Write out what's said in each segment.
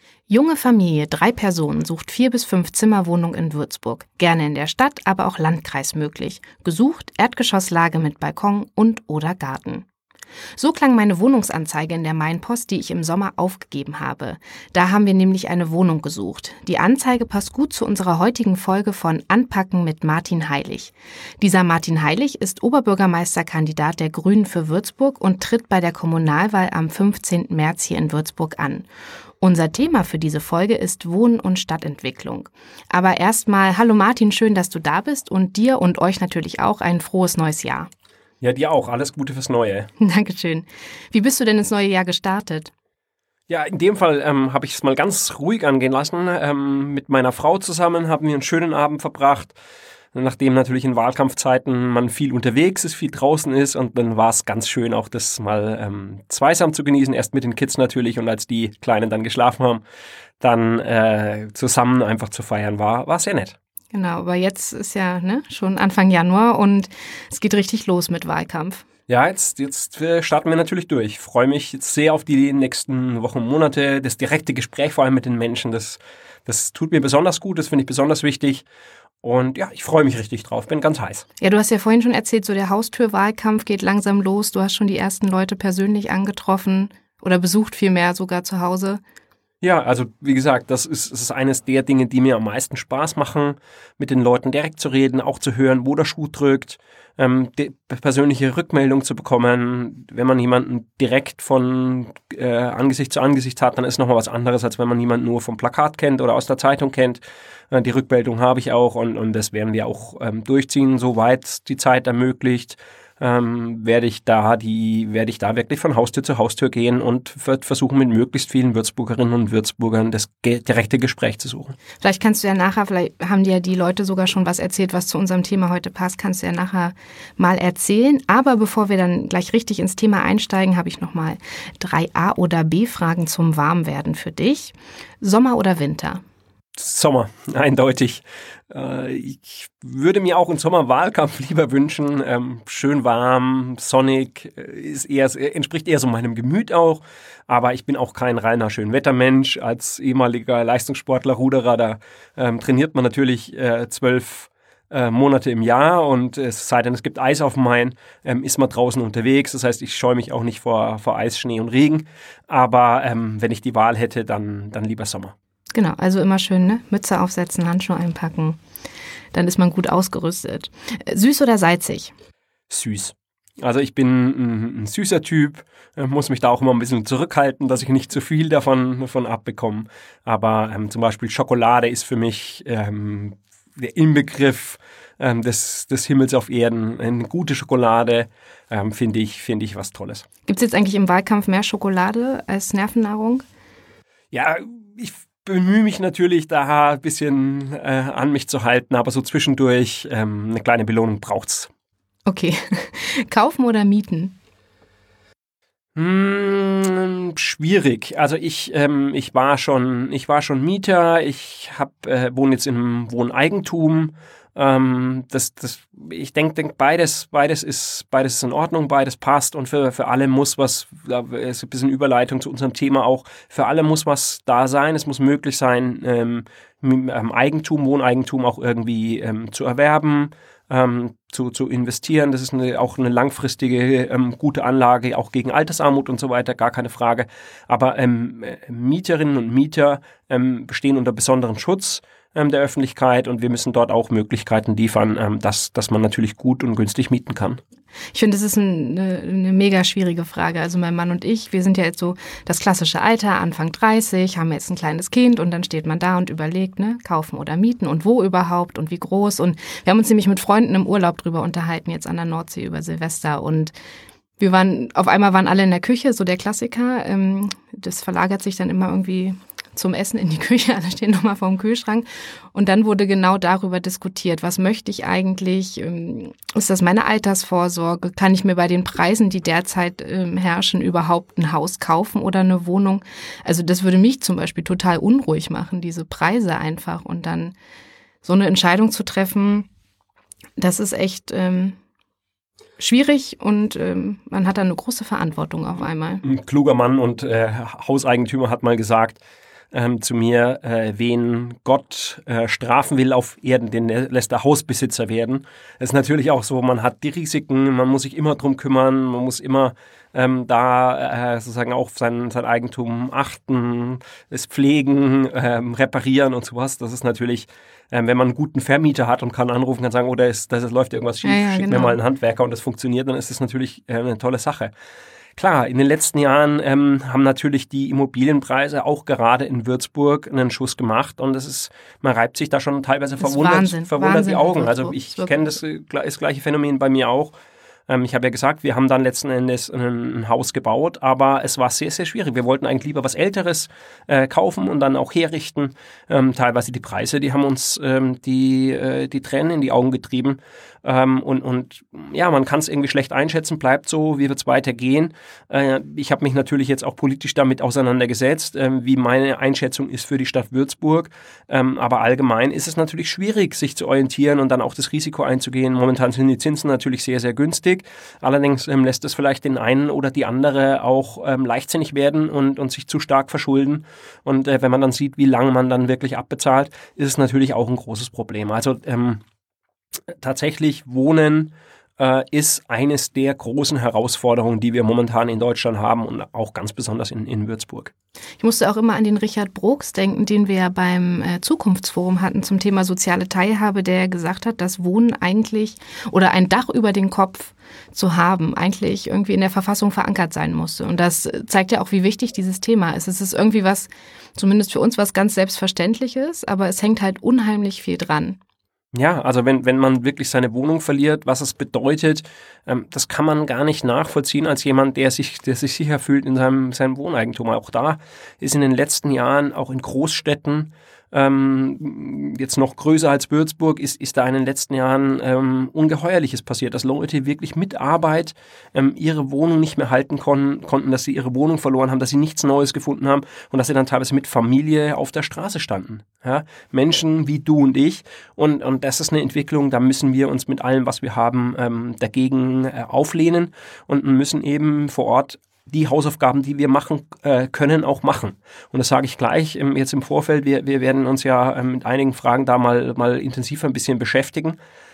Junge Familie, 3 Personen, sucht 4 bis 5 Zimmerwohnung in Würzburg. Gerne in der Stadt, aber auch Landkreis möglich. Gesucht Erdgeschosslage mit Balkon und oder Garten. So klang meine Wohnungsanzeige in der Mainpost, die ich im Sommer aufgegeben habe. Da haben wir nämlich eine Wohnung gesucht. Die Anzeige passt gut zu unserer heutigen Folge von Anpacken mit Martin Heilig. Dieser Martin Heilig ist Oberbürgermeisterkandidat der Grünen für Würzburg und tritt bei der Kommunalwahl am 15. März hier in Würzburg an. Unser Thema für diese Folge ist Wohnen und Stadtentwicklung. Aber erstmal, hallo Martin, schön, dass du da bist und dir und euch natürlich auch ein frohes neues Jahr. Ja, dir auch. Alles Gute fürs Neue. Dankeschön. Wie bist du denn ins neue Jahr gestartet? Ja, in dem Fall habe ich es mal ganz ruhig angehen lassen. Mit meiner Frau zusammen haben wir einen schönen Abend verbracht. Nachdem natürlich in Wahlkampfzeiten man viel unterwegs ist, viel draußen ist, und dann war es ganz schön, auch das mal zweisam zu genießen. Erst mit den Kids natürlich, und als die Kleinen dann geschlafen haben, dann zusammen einfach zu feiern, war sehr nett. Genau, aber jetzt ist ja schon Anfang Januar und es geht richtig los mit Wahlkampf. Ja, jetzt starten wir natürlich durch. Ich freue mich jetzt sehr auf die nächsten Wochen und Monate. Das direkte Gespräch vor allem mit den Menschen, das tut mir besonders gut, das finde ich besonders wichtig. Und ja, ich freue mich richtig drauf, bin ganz heiß. Ja, du hast ja vorhin schon erzählt, so der Haustürwahlkampf geht langsam los. Du hast schon die ersten Leute persönlich angetroffen oder besucht vielmehr sogar zu Hause. Ja, also wie gesagt, das ist eines der Dinge, die mir am meisten Spaß machen, mit den Leuten direkt zu reden, auch zu hören, wo der Schuh drückt, persönliche Rückmeldung zu bekommen. Wenn man jemanden direkt von Angesicht zu Angesicht hat, dann ist nochmal was anderes, als wenn man jemanden nur vom Plakat kennt oder aus der Zeitung kennt. Die Rückmeldung habe ich auch, und das werden wir auch durchziehen, soweit die Zeit ermöglicht. Werde ich da wirklich von Haustür zu Haustür gehen und versuchen, mit möglichst vielen Würzburgerinnen und Würzburgern das direkte Gespräch zu suchen. Vielleicht kannst du ja nachher, vielleicht haben dir ja die Leute sogar schon was erzählt, was zu unserem Thema heute passt, kannst du ja nachher mal erzählen. Aber bevor wir dann gleich richtig ins Thema einsteigen, habe ich nochmal 3 A- oder B-Fragen zum Warmwerden für dich. Sommer oder Winter? Sommer, eindeutig. Ich würde mir auch einen Sommerwahlkampf lieber wünschen. Schön warm, sonnig, entspricht eher so meinem Gemüt auch. Aber ich bin auch kein reiner Schönwettermensch. Als ehemaliger Leistungssportler, Ruderer, da trainiert man natürlich 12 Monate im Jahr, und es sei denn, es gibt Eis auf dem Main, ist man draußen unterwegs. Das heißt, ich scheue mich auch nicht vor Eis, Schnee und Regen. Aber wenn ich die Wahl hätte, dann lieber Sommer. Genau, also immer schön, Mütze aufsetzen, Handschuhe einpacken, dann ist man gut ausgerüstet. Süß oder salzig? Süß. Also ich bin ein süßer Typ, muss mich da auch immer ein bisschen zurückhalten, dass ich nicht zu viel davon abbekomme. Aber zum Beispiel Schokolade ist für mich der Inbegriff des Himmels auf Erden. Eine gute Schokolade finde ich was Tolles. Gibt es jetzt eigentlich im Wahlkampf mehr Schokolade als Nervennahrung? Ja, ich bemühe mich natürlich, da ein bisschen an mich zu halten, aber so zwischendurch eine kleine Belohnung braucht's. Okay. Kaufen oder mieten? Schwierig. Also ich war schon Mieter. Ich wohne jetzt in einem Wohneigentum. Ich denke, beides ist in Ordnung, beides passt, und für alle muss was, da ist ein bisschen Überleitung zu unserem Thema auch, für alle muss was da sein. Es muss möglich sein, Wohneigentum auch irgendwie zu erwerben, zu investieren. Das ist auch eine langfristige, gute Anlage, auch gegen Altersarmut und so weiter, gar keine Frage. Aber Mieterinnen und Mieter stehen unter besonderen Schutz der Öffentlichkeit, und wir müssen dort auch Möglichkeiten liefern, dass man natürlich gut und günstig mieten kann. Ich finde, das ist eine mega schwierige Frage. Also mein Mann und ich, wir sind ja jetzt so das klassische Alter, Anfang 30, haben jetzt ein kleines Kind, und dann steht man da und überlegt, kaufen oder mieten und wo überhaupt und wie groß. Und wir haben uns nämlich mit Freunden im Urlaub drüber unterhalten, jetzt an der Nordsee über Silvester, und auf einmal waren alle in der Küche, so der Klassiker. Das verlagert sich dann immer irgendwie zum Essen in die Küche, alle stehen nochmal vor dem Kühlschrank, und dann wurde genau darüber diskutiert, was möchte ich eigentlich, ist das meine Altersvorsorge, kann ich mir bei den Preisen, die derzeit herrschen, überhaupt ein Haus kaufen oder eine Wohnung? Also das würde mich zum Beispiel total unruhig machen, diese Preise einfach, und dann so eine Entscheidung zu treffen, das ist echt schwierig, und man hat da eine große Verantwortung auf einmal. Ein kluger Mann und Hauseigentümer hat mal gesagt, zu mir, wen Gott strafen will auf Erden, den lässt der Hausbesitzer werden. Das ist natürlich auch so, man hat die Risiken, man muss sich immer drum kümmern, man muss immer sozusagen auf sein Eigentum achten, es pflegen, reparieren und sowas. Das ist natürlich, wenn man einen guten Vermieter hat und kann anrufen, kann sagen, das läuft irgendwas schief, Ja, schick genau. mir mal einen Handwerker und das funktioniert, dann ist das natürlich eine tolle Sache. Klar, in den letzten Jahren haben natürlich die Immobilienpreise auch gerade in Würzburg einen Schuss gemacht und man reibt sich da schon teilweise verwundert die Augen. Also ich kenne das gleiche Phänomen bei mir auch. Ich habe ja gesagt, wir haben dann letzten Endes ein Haus gebaut, aber es war sehr, sehr schwierig. Wir wollten eigentlich lieber was Älteres kaufen und dann auch herrichten. Teilweise die Preise, die haben uns die Tränen in die Augen getrieben. Und ja, man kann es irgendwie schlecht einschätzen, bleibt so, wie wird es weitergehen. Ich habe mich natürlich jetzt auch politisch damit auseinandergesetzt, wie meine Einschätzung ist für die Stadt Würzburg. Aber allgemein ist es natürlich schwierig, sich zu orientieren und dann auch das Risiko einzugehen. Momentan sind die Zinsen natürlich sehr, sehr günstig. Allerdings lässt es vielleicht den einen oder die andere auch leichtsinnig werden und sich zu stark verschulden. Und wenn man dann sieht, wie lange man dann wirklich abbezahlt, ist es natürlich auch ein großes Problem. Also tatsächlich Wohnen ist eines der großen Herausforderungen, die wir momentan in Deutschland haben und auch ganz besonders in Würzburg. Ich musste auch immer an den Richard Brooks denken, den wir ja beim Zukunftsforum hatten zum Thema soziale Teilhabe, der gesagt hat, dass Wohnen eigentlich oder ein Dach über den Kopf zu haben, eigentlich irgendwie in der Verfassung verankert sein musste. Und das zeigt ja auch, wie wichtig dieses Thema ist. Es ist irgendwie was, zumindest für uns, was ganz Selbstverständliches, aber es hängt halt unheimlich viel dran. Ja, also wenn man wirklich seine Wohnung verliert, was es bedeutet, das kann man gar nicht nachvollziehen als jemand, der sich sicher fühlt in seinem Wohneigentum. Auch da ist in den letzten Jahren, auch in Großstädten, jetzt noch größer als Würzburg, ist da in den letzten Jahren Ungeheuerliches passiert, dass Leute wirklich mit Arbeit ihre Wohnung nicht mehr halten konnten, dass sie ihre Wohnung verloren haben, dass sie nichts Neues gefunden haben und dass sie dann teilweise mit Familie auf der Straße standen. Ja? Menschen wie du und ich und das ist eine Entwicklung, da müssen wir uns mit allem, was wir haben, dagegen auflehnen und müssen eben vor Ort die Hausaufgaben, die wir machen können, auch machen. Und das sage ich gleich jetzt im Vorfeld. Wir werden uns ja mit einigen Fragen da mal intensiver ein bisschen beschäftigen.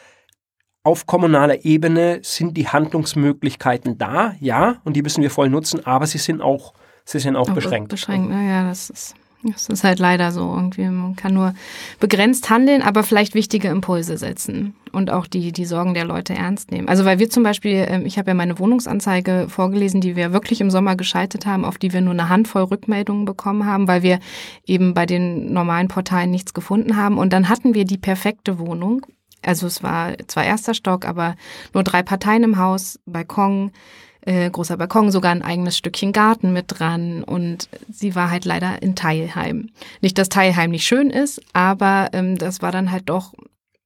Auf kommunaler Ebene sind die Handlungsmöglichkeiten da, ja, und die müssen wir voll nutzen, aber sie sind auch beschränkt. Beschränkt, naja, das ist halt leider so irgendwie. Man kann nur begrenzt handeln, aber vielleicht wichtige Impulse setzen und auch die Sorgen der Leute ernst nehmen. Also weil wir zum Beispiel, ich habe ja meine Wohnungsanzeige vorgelesen, die wir wirklich im Sommer geschaltet haben, auf die wir nur eine Handvoll Rückmeldungen bekommen haben, weil wir eben bei den normalen Portalen nichts gefunden haben. Und dann hatten wir die perfekte Wohnung. Also es war zwar erster Stock, aber nur 3 Parteien im Haus, Balkon, großer Balkon, sogar ein eigenes Stückchen Garten mit dran und sie war halt leider in Teilheim. Nicht, dass Teilheim nicht schön ist, aber das war dann halt doch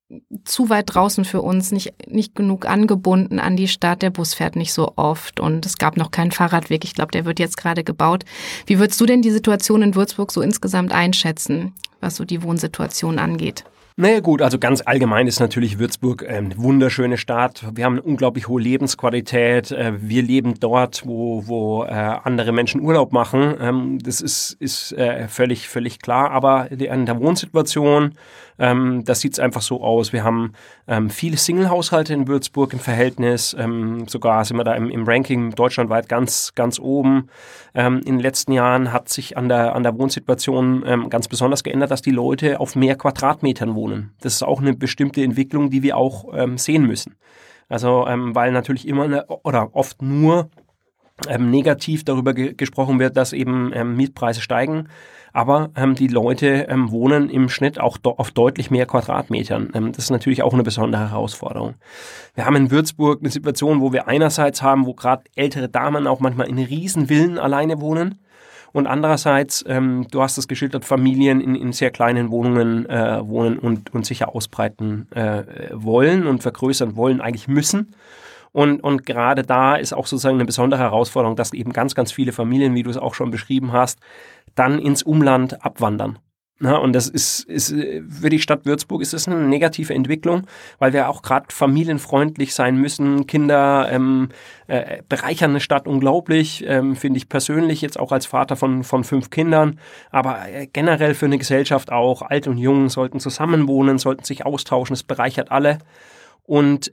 zu weit draußen für uns, nicht genug angebunden an die Stadt, der Bus fährt nicht so oft und es gab noch keinen Fahrradweg, ich glaube, der wird jetzt gerade gebaut. Wie würdest du denn die Situation in Würzburg so insgesamt einschätzen, was so die Wohnsituation angeht? Naja gut, also ganz allgemein ist natürlich Würzburg eine wunderschöne Stadt. Wir haben eine unglaublich hohe Lebensqualität. Wir leben dort, wo andere Menschen Urlaub machen. Das ist völlig klar. Aber an der Wohnsituation, das sieht es einfach so aus. Wir haben viele Single-Haushalte in Würzburg im Verhältnis. Sogar sind wir da im Ranking deutschlandweit ganz oben. In den letzten Jahren hat sich an der Wohnsituation ganz besonders geändert, dass die Leute auf mehr Quadratmetern wohnen. Das ist auch eine bestimmte Entwicklung, die wir auch sehen müssen. Also weil natürlich immer oder oft nur negativ darüber gesprochen wird, dass eben Mietpreise steigen. Aber die Leute wohnen im Schnitt auch auf deutlich mehr Quadratmetern. Das ist natürlich auch eine besondere Herausforderung. Wir haben in Würzburg eine Situation, wo wir einerseits haben, wo gerade ältere Damen auch manchmal in riesen Villen alleine wohnen. Und andererseits, du hast es geschildert, Familien in sehr kleinen Wohnungen wohnen und sich ja ausbreiten wollen und vergrößern wollen, eigentlich müssen. Und gerade da ist auch sozusagen eine besondere Herausforderung, dass eben ganz viele Familien, wie du es auch schon beschrieben hast, dann ins Umland abwandern. Na, und das ist für die Stadt Würzburg ist es eine negative Entwicklung, weil wir auch gerade familienfreundlich sein müssen. Kinder bereichern eine Stadt unglaublich, finde ich persönlich jetzt auch als Vater von 5 Kindern, aber generell für eine Gesellschaft auch. Alt und Jung sollten zusammenwohnen, sollten sich austauschen, es bereichert alle. Und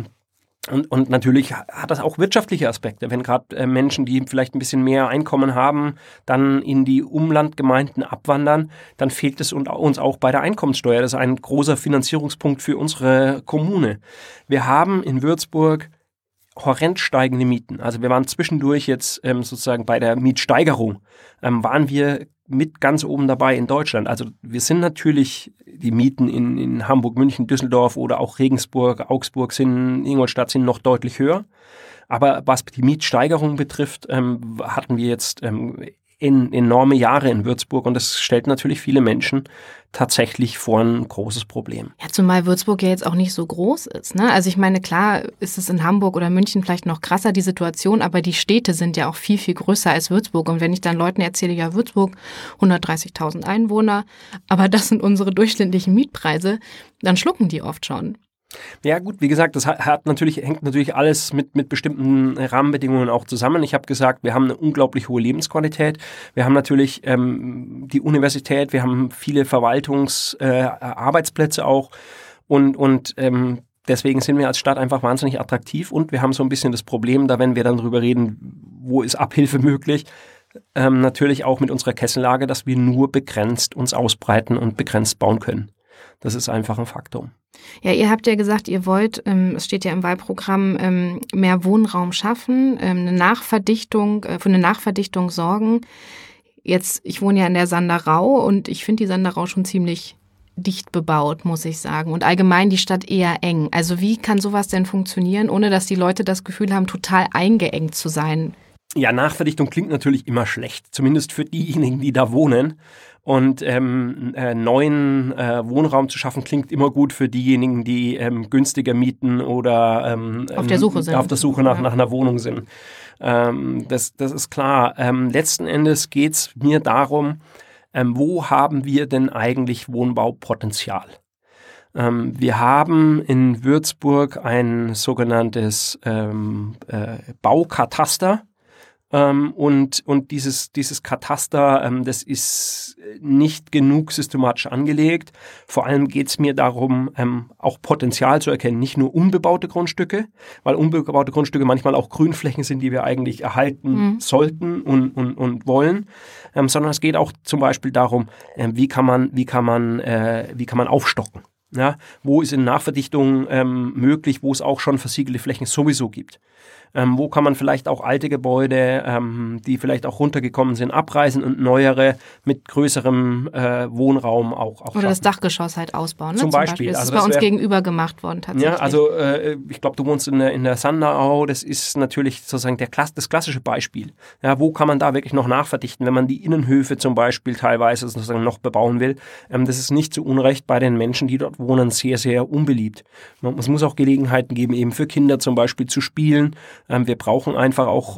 natürlich hat das auch wirtschaftliche Aspekte. Wenn gerade Menschen, die vielleicht ein bisschen mehr Einkommen haben, dann in die Umlandgemeinden abwandern, dann fehlt es uns auch bei der Einkommenssteuer. Das ist ein großer Finanzierungspunkt für unsere Kommune. Wir haben in Würzburg horrend steigende Mieten. Also wir waren zwischendurch jetzt sozusagen bei der Mietsteigerung, waren wir mit ganz oben dabei in Deutschland. Also wir sind natürlich, die Mieten in Hamburg, München, Düsseldorf oder auch Regensburg, Augsburg, Ingolstadt sind noch deutlich höher. Aber was die Mietsteigerung betrifft, hatten wir jetzt enorme Jahre in Würzburg und das stellt natürlich viele Menschen tatsächlich vor ein großes Problem. Ja, zumal Würzburg ja jetzt auch nicht so groß ist, ne? Also ich meine, klar ist es in Hamburg oder München vielleicht noch krasser, die Situation, aber die Städte sind ja auch viel, viel größer als Würzburg. Und wenn ich dann Leuten erzähle, ja, Würzburg, 130.000 Einwohner, aber das sind unsere durchschnittlichen Mietpreise, dann schlucken die oft schon. Ja gut, wie gesagt, das hängt natürlich alles mit bestimmten Rahmenbedingungen auch zusammen. Ich habe gesagt, wir haben eine unglaublich hohe Lebensqualität. Wir haben natürlich die Universität, wir haben viele Verwaltungsarbeitsplätze auch und deswegen sind wir als Stadt einfach wahnsinnig attraktiv und wir haben so ein bisschen das Problem, da wenn wir dann drüber reden, wo ist Abhilfe möglich, natürlich auch mit unserer Kessellage, dass wir nur begrenzt uns ausbreiten und begrenzt bauen können. Das ist einfach ein Faktum. Ja, ihr habt ja gesagt, ihr wollt, es steht ja im Wahlprogramm, mehr Wohnraum schaffen, für eine Nachverdichtung sorgen. Jetzt, ich wohne ja in der Sanderau und ich finde die Sanderau schon ziemlich dicht bebaut, muss ich sagen. Und allgemein die Stadt eher eng. Also wie kann sowas denn funktionieren, ohne dass die Leute das Gefühl haben, total eingeengt zu sein? Ja, Nachverdichtung klingt natürlich immer schlecht, zumindest für diejenigen, die da wohnen. Und neuen Wohnraum zu schaffen, klingt immer gut für diejenigen, die günstiger mieten oder auf der Suche sind. Auf der Suche nach einer Wohnung sind. Das ist klar. Letzten Endes geht es mir darum, wo haben wir denn eigentlich Wohnbaupotenzial? Wir haben in Würzburg ein sogenanntes Baukataster. Und dieses Kataster, das ist nicht genug systematisch angelegt. Vor allem geht es mir darum, auch Potenzial zu erkennen, nicht nur unbebaute Grundstücke, weil unbebaute Grundstücke manchmal auch Grünflächen sind, die wir eigentlich erhalten sollten und wollen, sondern es geht auch zum Beispiel darum, wie kann man aufstocken. Ja, wo ist in Nachverdichtung möglich, wo es auch schon versiegelte Flächen sowieso gibt. Wo kann man vielleicht auch alte Gebäude, die vielleicht auch runtergekommen sind, abreißen und neuere mit größerem Wohnraum auch oder schaffen. Das Dachgeschoss halt ausbauen. Ne? Zum Beispiel. Das ist bei uns gegenüber gemacht worden tatsächlich. Ja, also ich glaube, du wohnst in der Sanderau, das ist natürlich sozusagen das klassische Beispiel. Ja, wo kann man da wirklich noch nachverdichten, wenn man die Innenhöfe zum Beispiel teilweise sozusagen noch bebauen will. Das ist nicht zu Unrecht bei den Menschen, die dort wohnen, sehr, sehr unbeliebt. Es muss auch Gelegenheiten geben, eben für Kinder zum Beispiel zu spielen. Wir brauchen einfach auch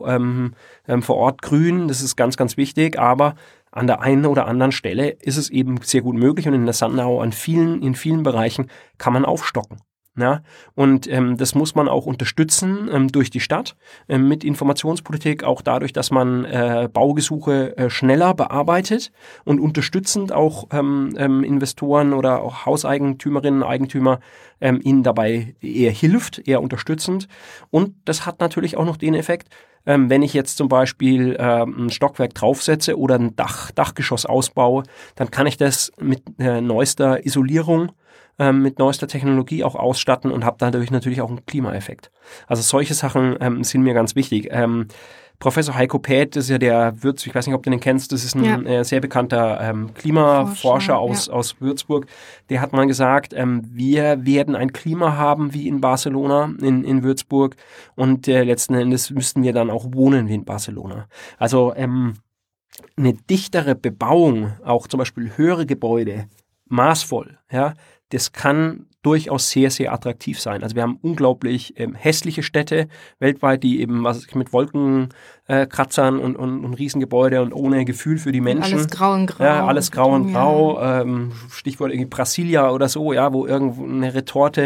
vor Ort Grün, das ist ganz, ganz wichtig, aber an der einen oder anderen Stelle ist es eben sehr gut möglich und in der Sanderau in vielen Bereichen kann man aufstocken. Ja, und das muss man auch unterstützen durch die Stadt mit Informationspolitik, auch dadurch, dass man Baugesuche schneller bearbeitet und unterstützend auch Investoren oder auch Hauseigentümerinnen, Eigentümer ihnen dabei eher hilft, eher unterstützend. Und das hat natürlich auch noch den Effekt, wenn ich jetzt zum Beispiel ein Stockwerk draufsetze oder ein Dachgeschoss ausbaue, dann kann ich das mit neuester Isolierung, mit neuester Technologie auch ausstatten und habe dadurch natürlich auch einen Klimaeffekt. Also solche Sachen sind mir ganz wichtig. Professor Heiko Päth, das ist ja der Würzburg, ich weiß nicht, ob du den kennst, das ist ein sehr bekannter Klimaforscher aus Würzburg. Der hat mal gesagt, wir werden ein Klima haben wie in Barcelona, in Würzburg und letzten Endes müssten wir dann auch wohnen wie in Barcelona. Also eine dichtere Bebauung, auch zum Beispiel höhere Gebäude, maßvoll, ja, das kann durchaus sehr, sehr attraktiv sein. Also wir haben unglaublich hässliche Städte weltweit, die eben mit Wolkenkratzern und Riesengebäude und ohne Gefühl für die Menschen. Alles grau und grau. Ja, alles grau und grau. Stichwort irgendwie Brasilia oder so, ja, wo irgendwo eine Retorte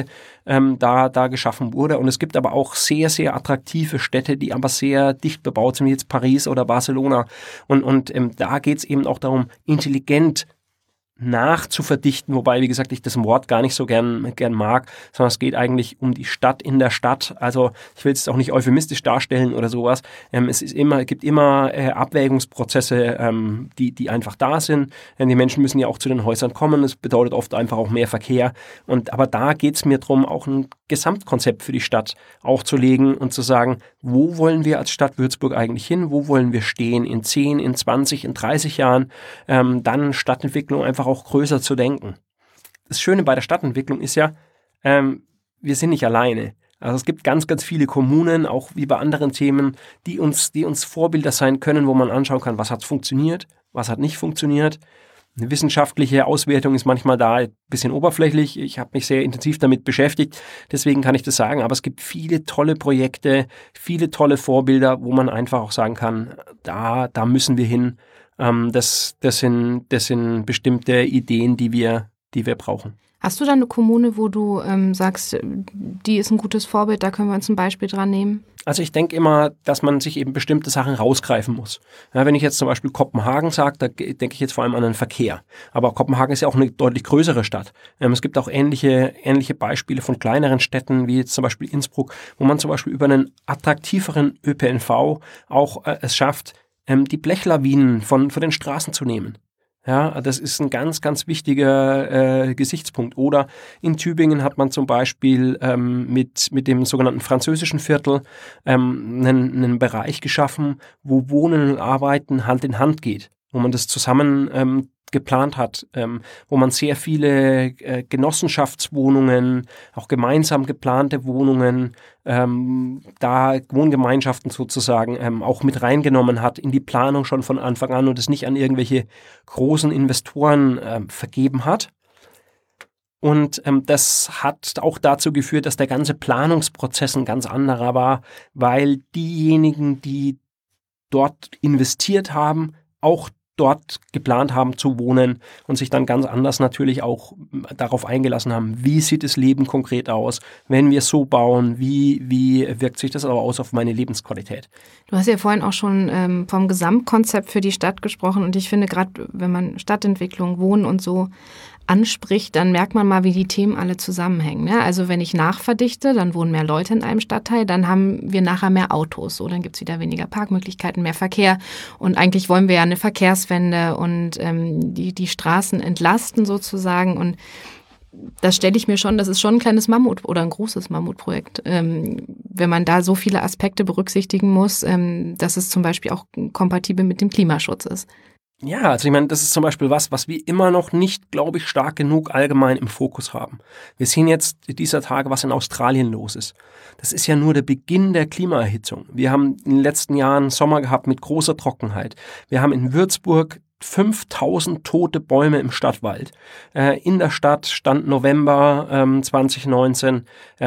da geschaffen wurde. Und es gibt aber auch sehr, sehr attraktive Städte, die aber sehr dicht bebaut sind, wie jetzt Paris oder Barcelona. Und da geht es eben auch darum, intelligent nachzuverdichten, wobei, wie gesagt, ich das Wort gar nicht so gern mag, sondern es geht eigentlich um die Stadt in der Stadt. Also ich will es auch nicht euphemistisch darstellen oder sowas. Es gibt immer Abwägungsprozesse, die einfach da sind. Die Menschen müssen ja auch zu den Häusern kommen. Das bedeutet oft einfach auch mehr Verkehr. Aber da geht es mir darum, auch ein Gesamtkonzept für die Stadt aufzulegen und zu sagen, wo wollen wir als Stadt Würzburg eigentlich hin? Wo wollen wir stehen in 10, in 20, in 30 Jahren? Dann Stadtentwicklung einfach auch größer zu denken. Das Schöne bei der Stadtentwicklung ist ja, wir sind nicht alleine. Also es gibt ganz, ganz viele Kommunen, auch wie bei anderen Themen, die uns Vorbilder sein können, wo man anschauen kann, was hat funktioniert, was hat nicht funktioniert. Eine wissenschaftliche Auswertung ist manchmal da ein bisschen oberflächlich. Ich habe mich sehr intensiv damit beschäftigt, deswegen kann ich das sagen. Aber es gibt viele tolle Projekte, viele tolle Vorbilder, wo man einfach auch sagen kann, da müssen wir hin. Das sind bestimmte Ideen, die wir brauchen. Hast du da eine Kommune, wo du sagst, die ist ein gutes Vorbild, da können wir uns ein Beispiel dran nehmen? Also ich denke immer, dass man sich eben bestimmte Sachen rausgreifen muss. Ja, wenn ich jetzt zum Beispiel Kopenhagen sage, da denke ich jetzt vor allem an den Verkehr. Aber Kopenhagen ist ja auch eine deutlich größere Stadt. Es gibt auch ähnliche Beispiele von kleineren Städten, wie jetzt zum Beispiel Innsbruck, wo man zum Beispiel über einen attraktiveren ÖPNV auch es schafft, die Blechlawinen von den Straßen zu nehmen. Ja, das ist ein ganz, ganz wichtiger Gesichtspunkt. Oder in Tübingen hat man zum Beispiel mit dem sogenannten französischen Viertel einen Bereich geschaffen, wo Wohnen und Arbeiten Hand in Hand geht, wo man das zusammen geplant hat, wo man sehr viele Genossenschaftswohnungen, auch gemeinsam geplante Wohnungen, da Wohngemeinschaften sozusagen auch mit reingenommen hat in die Planung schon von Anfang an und es nicht an irgendwelche großen Investoren vergeben hat. Und das hat auch dazu geführt, dass der ganze Planungsprozess ein ganz anderer war, weil diejenigen, die dort investiert haben, auch dort geplant haben zu wohnen und sich dann ganz anders natürlich auch darauf eingelassen haben, wie sieht das Leben konkret aus, wenn wir so bauen, wie wirkt sich das aber aus auf meine Lebensqualität. Du hast ja vorhin auch schon vom Gesamtkonzept für die Stadt gesprochen und ich finde gerade, wenn man Stadtentwicklung, Wohnen und so anspricht, dann merkt man mal, wie die Themen alle zusammenhängen. Ne? Also wenn ich nachverdichte, dann wohnen mehr Leute in einem Stadtteil, dann haben wir nachher mehr Autos. So, dann gibt es wieder weniger Parkmöglichkeiten, mehr Verkehr. Und eigentlich wollen wir ja eine Verkehrswende und die Straßen entlasten sozusagen. Und das stelle ich mir schon, das ist schon ein kleines Mammut oder ein großes Mammutprojekt, wenn man da so viele Aspekte berücksichtigen muss, dass es zum Beispiel auch kompatibel mit dem Klimaschutz ist. Ja, also ich meine, das ist zum Beispiel was wir immer noch nicht, glaube ich, stark genug allgemein im Fokus haben. Wir sehen jetzt dieser Tage, was in Australien los ist. Das ist ja nur der Beginn der Klimaerhitzung. Wir haben in den letzten Jahren Sommer gehabt mit großer Trockenheit. Wir haben in Würzburg 5000 tote Bäume im Stadtwald. In der Stadt stand November 2019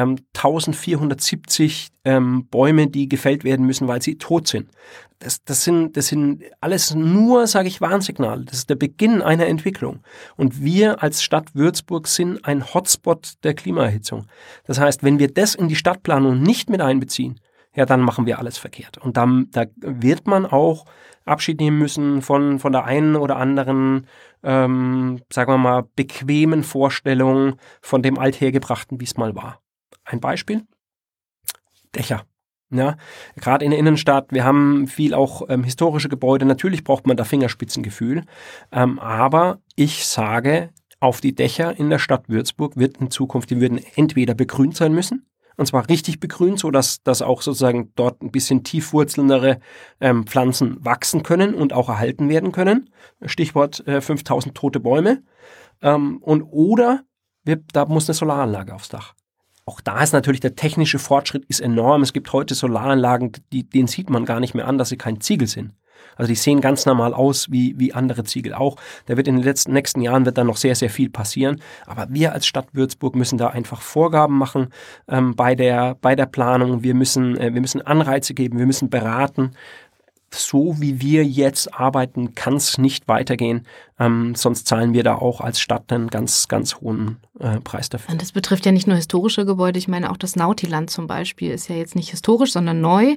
1470 Bäume, die gefällt werden müssen, weil sie tot sind. Das sind alles nur, sage ich, Warnsignale. Das ist der Beginn einer Entwicklung. Und wir als Stadt Würzburg sind ein Hotspot der Klimaerhitzung. Das heißt, wenn wir das in die Stadtplanung nicht mit einbeziehen, ja, dann machen wir alles verkehrt. Und da wird man auch Abschied nehmen müssen von der einen oder anderen, sagen wir mal, bequemen Vorstellung von dem Althergebrachten, wie es mal war. Ein Beispiel? Dächer. Ja, gerade in der Innenstadt, wir haben viel auch historische Gebäude, natürlich braucht man da Fingerspitzengefühl, aber ich sage, auf die Dächer in der Stadt Würzburg wird in Zukunft, die würden entweder begrünt sein müssen, und zwar richtig begrünt, sodass auch sozusagen dort ein bisschen tiefwurzelndere Pflanzen wachsen können und auch erhalten werden können. Stichwort 5000 tote Bäume. Oder da muss eine Solaranlage aufs Dach. Auch da ist natürlich der technische Fortschritt ist enorm. Es gibt heute Solaranlagen, den sieht man gar nicht mehr an, dass sie kein Ziegel sind. Also die sehen ganz normal aus wie andere Ziegel auch. Da wird in den nächsten Jahren wird dann noch sehr, sehr viel passieren. Aber wir als Stadt Würzburg müssen da einfach Vorgaben machen bei der Planung. Wir müssen Anreize geben, wir müssen beraten. So wie wir jetzt arbeiten, kann es nicht weitergehen. Sonst zahlen wir da auch als Stadt einen ganz, ganz hohen Preis dafür. Und das betrifft ja nicht nur historische Gebäude. Ich meine, auch das Nautiland zum Beispiel ist ja jetzt nicht historisch, sondern neu.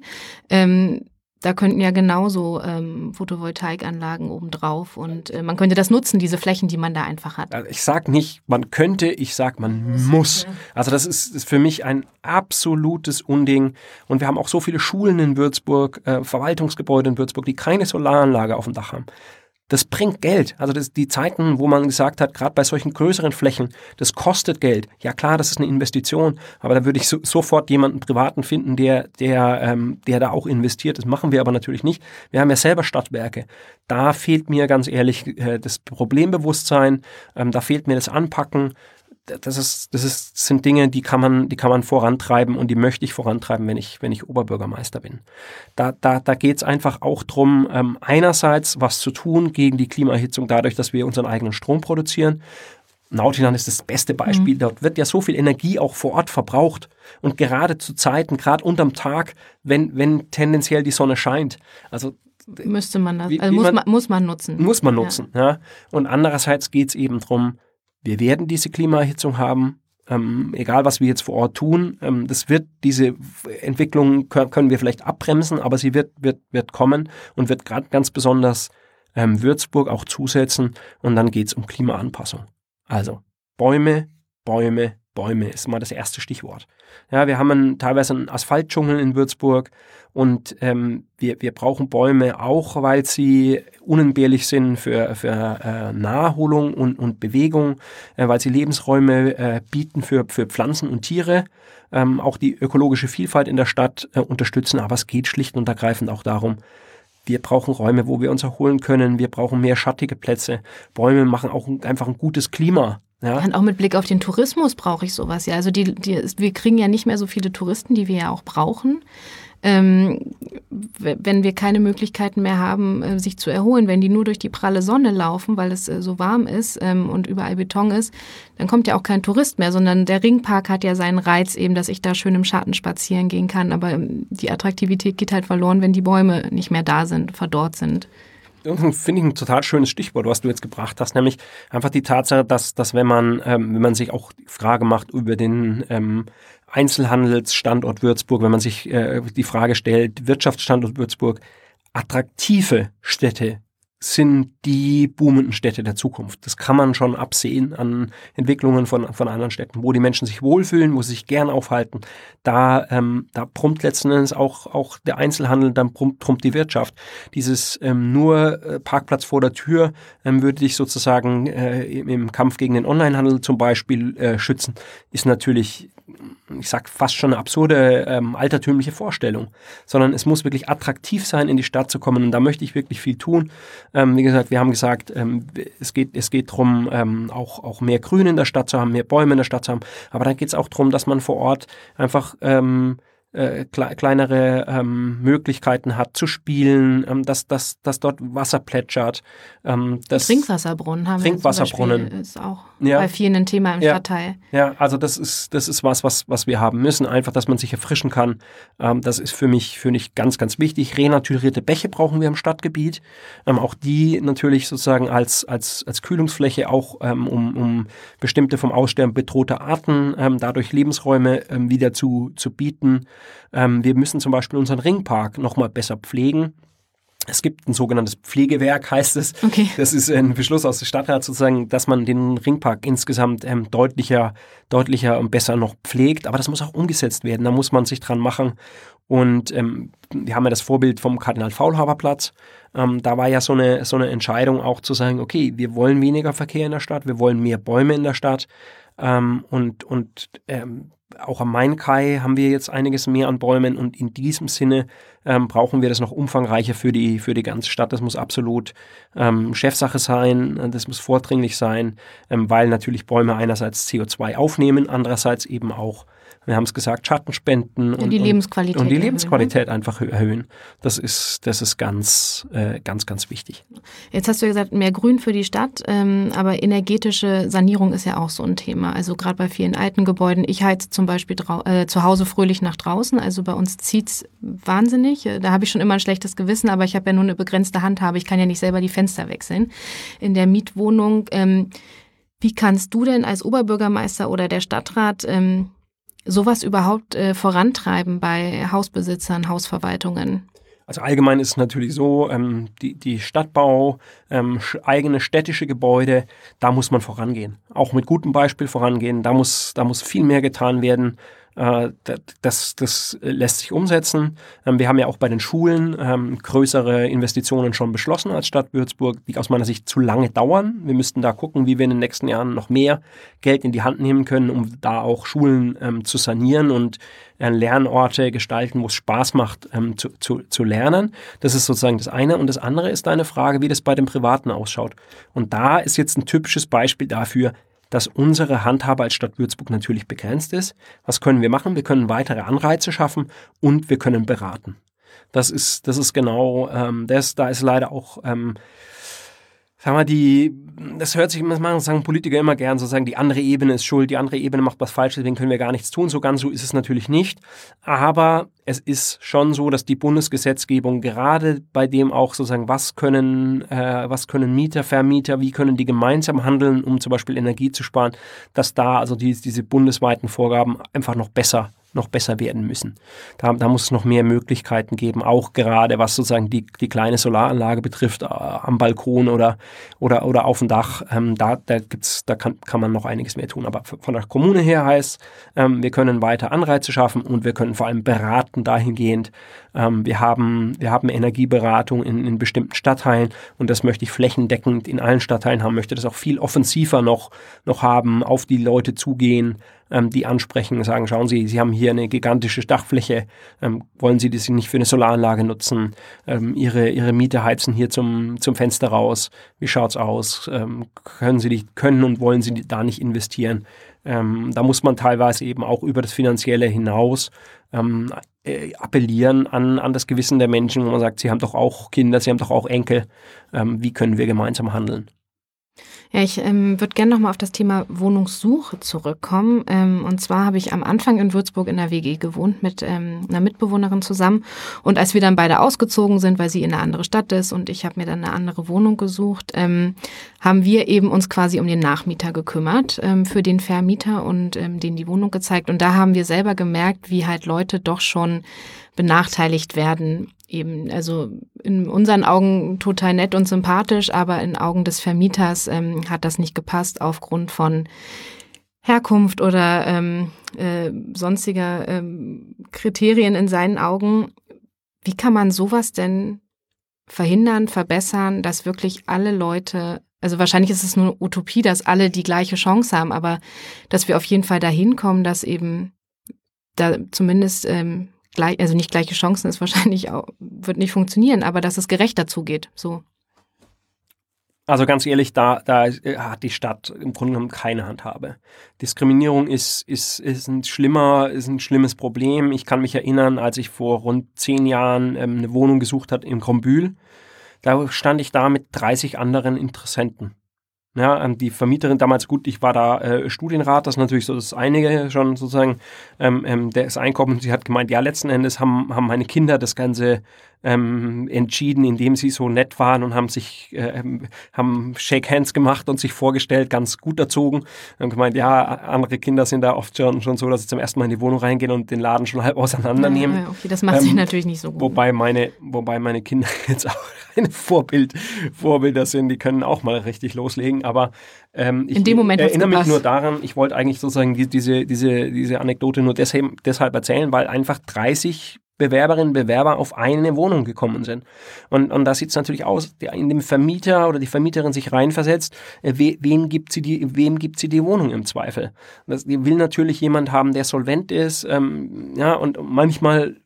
Da könnten ja genauso Photovoltaikanlagen obendrauf und man könnte das nutzen, diese Flächen, die man da einfach hat. Ich sage nicht, man könnte, ich sage, man muss. Also das ist für mich ein absolutes Unding. Und wir haben auch so viele Schulen in Würzburg, Verwaltungsgebäude in Würzburg, die keine Solaranlage auf dem Dach haben. Das bringt Geld. Also die Zeiten, wo man gesagt hat, gerade bei solchen größeren Flächen, das kostet Geld. Ja klar, das ist eine Investition, aber da würde ich sofort jemanden Privaten finden, der da auch investiert. Das machen wir aber natürlich nicht. Wir haben ja selber Stadtwerke. Da fehlt mir ganz ehrlich das Problembewusstsein, da fehlt mir das Anpacken. Sind Dinge, die kann man vorantreiben und die möchte ich vorantreiben, wenn ich Oberbürgermeister bin. Da geht es einfach auch drum, einerseits was zu tun gegen die Klimaerhitzung dadurch, dass wir unseren eigenen Strom produzieren. Nautiland ist das beste Beispiel. Dort wird ja so viel Energie auch vor Ort verbraucht und gerade zu Zeiten, gerade unterm Tag, wenn tendenziell die Sonne scheint. Also müsste man das, muss man nutzen. Muss man nutzen, ja. Und andererseits geht es eben drum, wir werden diese Klimaerhitzung haben, egal was wir jetzt vor Ort tun. Diese Entwicklung können wir vielleicht abbremsen, aber sie wird kommen und wird gerade ganz besonders Würzburg auch zusetzen. Und dann geht es um Klimaanpassung. Also Bäume, Bäume, Bäume ist mal das erste Stichwort. Ja, wir haben teilweise einen Asphaltdschungel in Würzburg und wir brauchen Bäume auch, weil sie unentbehrlich sind für Naherholung und Bewegung, weil sie Lebensräume bieten für Pflanzen und Tiere, auch die ökologische Vielfalt in der Stadt unterstützen, aber es geht schlicht und ergreifend auch darum, wir brauchen Räume, wo wir uns erholen können, wir brauchen mehr schattige Plätze, Bäume machen auch einfach ein gutes Klima. Ja. Und auch mit Blick auf den Tourismus brauche ich sowas. Ja, also wir kriegen ja nicht mehr so viele Touristen, die wir ja auch brauchen. Wenn wir keine Möglichkeiten mehr haben, sich zu erholen, wenn die nur durch die pralle Sonne laufen, weil es so warm ist und überall Beton ist, dann kommt ja auch kein Tourist mehr, sondern der Ringpark hat ja seinen Reiz eben, dass ich da schön im Schatten spazieren gehen kann. Aber die Attraktivität geht halt verloren, wenn die Bäume nicht mehr da sind, verdorrt sind. Finde ich ein total schönes Stichwort, was du jetzt gebracht hast, nämlich einfach die Tatsache, dass wenn man sich auch die Frage macht über den Einzelhandelsstandort Würzburg, wenn man sich die Frage stellt, Wirtschaftsstandort Würzburg, attraktive Städte sind die boomenden Städte der Zukunft. Das kann man schon absehen an Entwicklungen von anderen Städten, wo die Menschen sich wohlfühlen, wo sie sich gern aufhalten. Da brummt letzten Endes auch der Einzelhandel, dann brummt die Wirtschaft. Dieses nur Parkplatz vor der Tür würde dich sozusagen im Kampf gegen den Onlinehandel zum Beispiel schützen, ist natürlich, ich sag fast schon eine absurde, altertümliche Vorstellung, sondern es muss wirklich attraktiv sein, in die Stadt zu kommen und da möchte ich wirklich viel tun. Wie gesagt, wir haben gesagt, es geht darum, auch mehr Grün in der Stadt zu haben, mehr Bäume in der Stadt zu haben, aber dann geht es auch darum, dass man vor Ort einfach kleinere Möglichkeiten hat zu spielen, dass dort Wasser plätschert. Trinkwasserbrunnen haben wir zum Beispiel, ist auch bei vielen ein Thema im Stadtteil. Ja, also das ist was wir haben müssen, einfach, dass man sich erfrischen kann. Das ist für mich ganz, ganz wichtig. Renaturierte Bäche brauchen wir im Stadtgebiet. Auch die natürlich sozusagen als Kühlungsfläche auch um bestimmte vom Aussterben bedrohte Arten dadurch Lebensräume wieder zu bieten. Wir müssen zum Beispiel unseren Ringpark nochmal besser pflegen. Es gibt ein sogenanntes Pflegewerk, heißt es. Okay. Das ist ein Beschluss aus dem Stadtrat sozusagen, dass man den Ringpark insgesamt deutlicher und besser noch pflegt. Aber das muss auch umgesetzt werden. Da muss man sich dran machen. Und wir haben ja das Vorbild vom Kardinal-Faulhaber-Platz. Da war ja so eine Entscheidung auch zu sagen, okay, wir wollen weniger Verkehr in der Stadt, wir wollen mehr Bäume in der Stadt. Auch am Main-Kai haben wir jetzt einiges mehr an Bäumen und in diesem Sinne brauchen wir das noch umfangreicher für die ganze Stadt. Das muss absolut Chefsache sein, das muss vordringlich sein, weil natürlich Bäume einerseits CO2 aufnehmen, andererseits eben auch Wir haben es gesagt, Schattenspenden und die Lebensqualität und die Lebensqualität einfach erhöhen. Das ist ganz wichtig. Jetzt hast du ja gesagt, mehr Grün für die Stadt, aber energetische Sanierung ist ja auch so ein Thema. Also gerade bei vielen alten Gebäuden. Ich heize zum Beispiel zu Hause fröhlich nach draußen. Also bei uns zieht's wahnsinnig. Da habe ich schon immer ein schlechtes Gewissen, aber ich habe ja nur eine begrenzte Handhabe. Ich kann ja nicht selber die Fenster wechseln. In der Mietwohnung, wie kannst du denn als Oberbürgermeister oder der Stadtrat sowas überhaupt vorantreiben bei Hausbesitzern, Hausverwaltungen? Also allgemein ist es natürlich so, die Stadtbau, eigene städtische Gebäude, da muss man vorangehen. Auch mit gutem Beispiel vorangehen. Da muss viel mehr getan werden. Das lässt sich umsetzen. Wir haben ja auch bei den Schulen größere Investitionen schon beschlossen als Stadt Würzburg, die aus meiner Sicht zu lange dauern. Wir müssten da gucken, wie wir in den nächsten Jahren noch mehr Geld in die Hand nehmen können, um da auch Schulen zu sanieren und Lernorte gestalten, wo es Spaß macht, zu lernen. Das ist sozusagen das eine. Und das andere ist deine Frage, wie das bei den Privaten ausschaut. Und da ist jetzt ein typisches Beispiel dafür, dass unsere Handhabe als Stadt Würzburg natürlich begrenzt ist. Was können wir machen? Wir können weitere Anreize schaffen und wir können beraten. Das ist genau da ist leider auch sagen wir, das hört sich immer, sagen Politiker immer gern, sozusagen, die andere Ebene ist schuld, die andere Ebene macht was falsch, deswegen können wir gar nichts tun. So ganz so ist es natürlich nicht. Aber es ist schon so, dass die Bundesgesetzgebung gerade bei dem auch sozusagen, was können Mieter, Vermieter, wie können die gemeinsam handeln, um zum Beispiel Energie zu sparen, dass da also diese bundesweiten Vorgaben einfach noch besser werden müssen. Da muss es noch mehr Möglichkeiten geben, auch gerade was sozusagen die kleine Solaranlage betrifft, am Balkon oder auf dem Dach. Da kann man noch einiges mehr tun. Aber von der Kommune her heißt, wir können weiter Anreize schaffen und wir können vor allem beraten dahingehend. Wir haben Energieberatung in bestimmten Stadtteilen und das möchte ich flächendeckend in allen Stadtteilen haben, möchte das auch viel offensiver noch haben, auf die Leute zugehen, die ansprechen, sagen, schauen Sie, Sie haben hier eine gigantische Dachfläche, wollen Sie das nicht für eine Solaranlage nutzen? Ihre Mieter heizen hier zum Fenster raus. Wie schaut's aus? Können und wollen Sie da nicht investieren? Da muss man teilweise eben auch über das Finanzielle hinaus appellieren an das Gewissen der Menschen, wo man sagt, Sie haben doch auch Kinder, Sie haben doch auch Enkel. Wie können wir gemeinsam handeln? Ja, ich würde gerne nochmal auf das Thema Wohnungssuche zurückkommen. Und zwar habe ich am Anfang in Würzburg in der WG gewohnt mit einer Mitbewohnerin zusammen. Und als wir dann beide ausgezogen sind, weil sie in eine andere Stadt ist und ich habe mir dann eine andere Wohnung gesucht, haben wir eben uns quasi um den Nachmieter gekümmert, für den Vermieter und denen die Wohnung gezeigt. Und da haben wir selber gemerkt, wie halt Leute doch schon benachteiligt werden. Eben, also in unseren Augen total nett und sympathisch, aber in Augen des Vermieters hat das nicht gepasst aufgrund von Herkunft oder sonstiger Kriterien in seinen Augen. Wie kann man sowas denn verhindern, verbessern, dass wirklich alle Leute, also wahrscheinlich ist es nur Utopie, dass alle die gleiche Chance haben, aber dass wir auf jeden Fall dahin kommen, dass eben da zumindest also nicht gleiche Chancen ist wahrscheinlich auch, wird nicht funktionieren, aber dass es gerechter zugeht, so. Also ganz ehrlich, da hat die Stadt im Grunde genommen keine Handhabe. Diskriminierung ist ein schlimmes Problem. Ich kann mich erinnern, als ich vor rund 10 Jahren eine Wohnung gesucht habe in Grombühl, da stand ich da mit 30 anderen Interessenten. Ja, die Vermieterin damals, gut, ich war da Studienrat, das ist natürlich so das einige schon sozusagen das Einkommen. Sie hat gemeint, ja, letzten Endes haben meine Kinder das Ganze entschieden, indem sie so nett waren und haben Shake Hands gemacht und sich vorgestellt, ganz gut erzogen. Haben gemeint, ja, andere Kinder sind da oft schon so, dass sie zum ersten Mal in die Wohnung reingehen und den Laden schon halb auseinandernehmen. Ja, okay, das macht sich natürlich nicht so gut. Wobei meine Kinder jetzt auch ein Vorbilder sind, die können auch mal richtig loslegen, aber in dem Moment erinnere mich nur daran, ich wollte eigentlich sozusagen diese Anekdote nur deshalb erzählen, weil einfach 30 Bewerberinnen und Bewerber auf eine Wohnung gekommen sind. Und da sieht es natürlich aus, in dem Vermieter oder die Vermieterin sich reinversetzt, wem gibt sie die Wohnung im Zweifel? Die will natürlich jemand haben, der solvent ist, und manchmal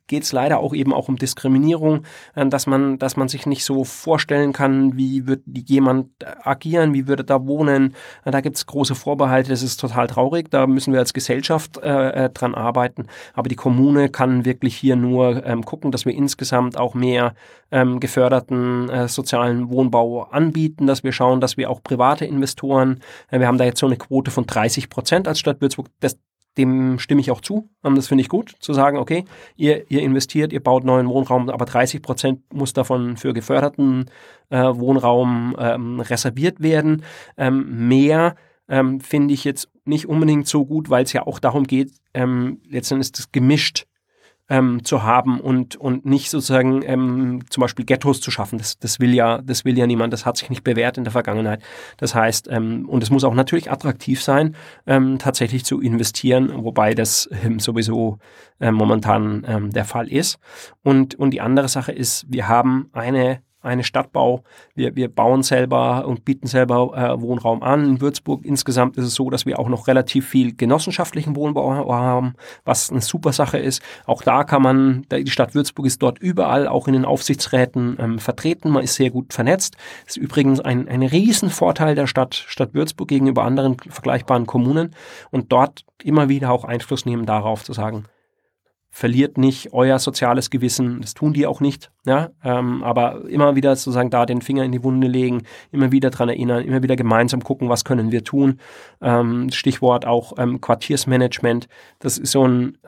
geht es leider auch eben auch um Diskriminierung, dass man sich nicht so vorstellen kann, wie wird jemand agieren, wie würde da wohnen. Da gibt es große Vorbehalte, das ist total traurig, da müssen wir als Gesellschaft dran arbeiten. Aber die Kommune kann wirklich hier nur gucken, dass wir insgesamt auch mehr geförderten sozialen Wohnbau anbieten, dass wir schauen, dass wir auch private Investoren, wir haben da jetzt so eine Quote von 30% als Stadt Würzburg, dem stimme ich auch zu. Das finde ich gut, zu sagen, okay, ihr investiert, ihr baut neuen Wohnraum, aber 30% muss davon für geförderten Wohnraum reserviert werden. Mehr finde ich jetzt nicht unbedingt so gut, weil es ja auch darum geht, letztendlich das gemischt zu haben und nicht sozusagen zum Beispiel Ghettos zu schaffen. Das will ja niemand, das hat sich nicht bewährt in der Vergangenheit. Das heißt, und es muss auch natürlich attraktiv sein, tatsächlich zu investieren, wobei das sowieso momentan der Fall ist. Und die andere Sache ist, wir haben eine Stadtbau. Wir bauen selber und bieten selber Wohnraum an. In Würzburg insgesamt ist es so, dass wir auch noch relativ viel genossenschaftlichen Wohnbau haben, was eine super Sache ist. Auch da die Stadt Würzburg ist dort überall, auch in den Aufsichtsräten vertreten. Man ist sehr gut vernetzt. Das ist übrigens ein Riesenvorteil der Stadt Würzburg gegenüber anderen vergleichbaren Kommunen. Und dort immer wieder auch Einfluss nehmen darauf, zu sagen, verliert nicht euer soziales Gewissen, das tun die auch nicht, ja, aber immer wieder sozusagen da den Finger in die Wunde legen, immer wieder dran erinnern, immer wieder gemeinsam gucken, was können wir tun. Stichwort auch Quartiersmanagement, das ist so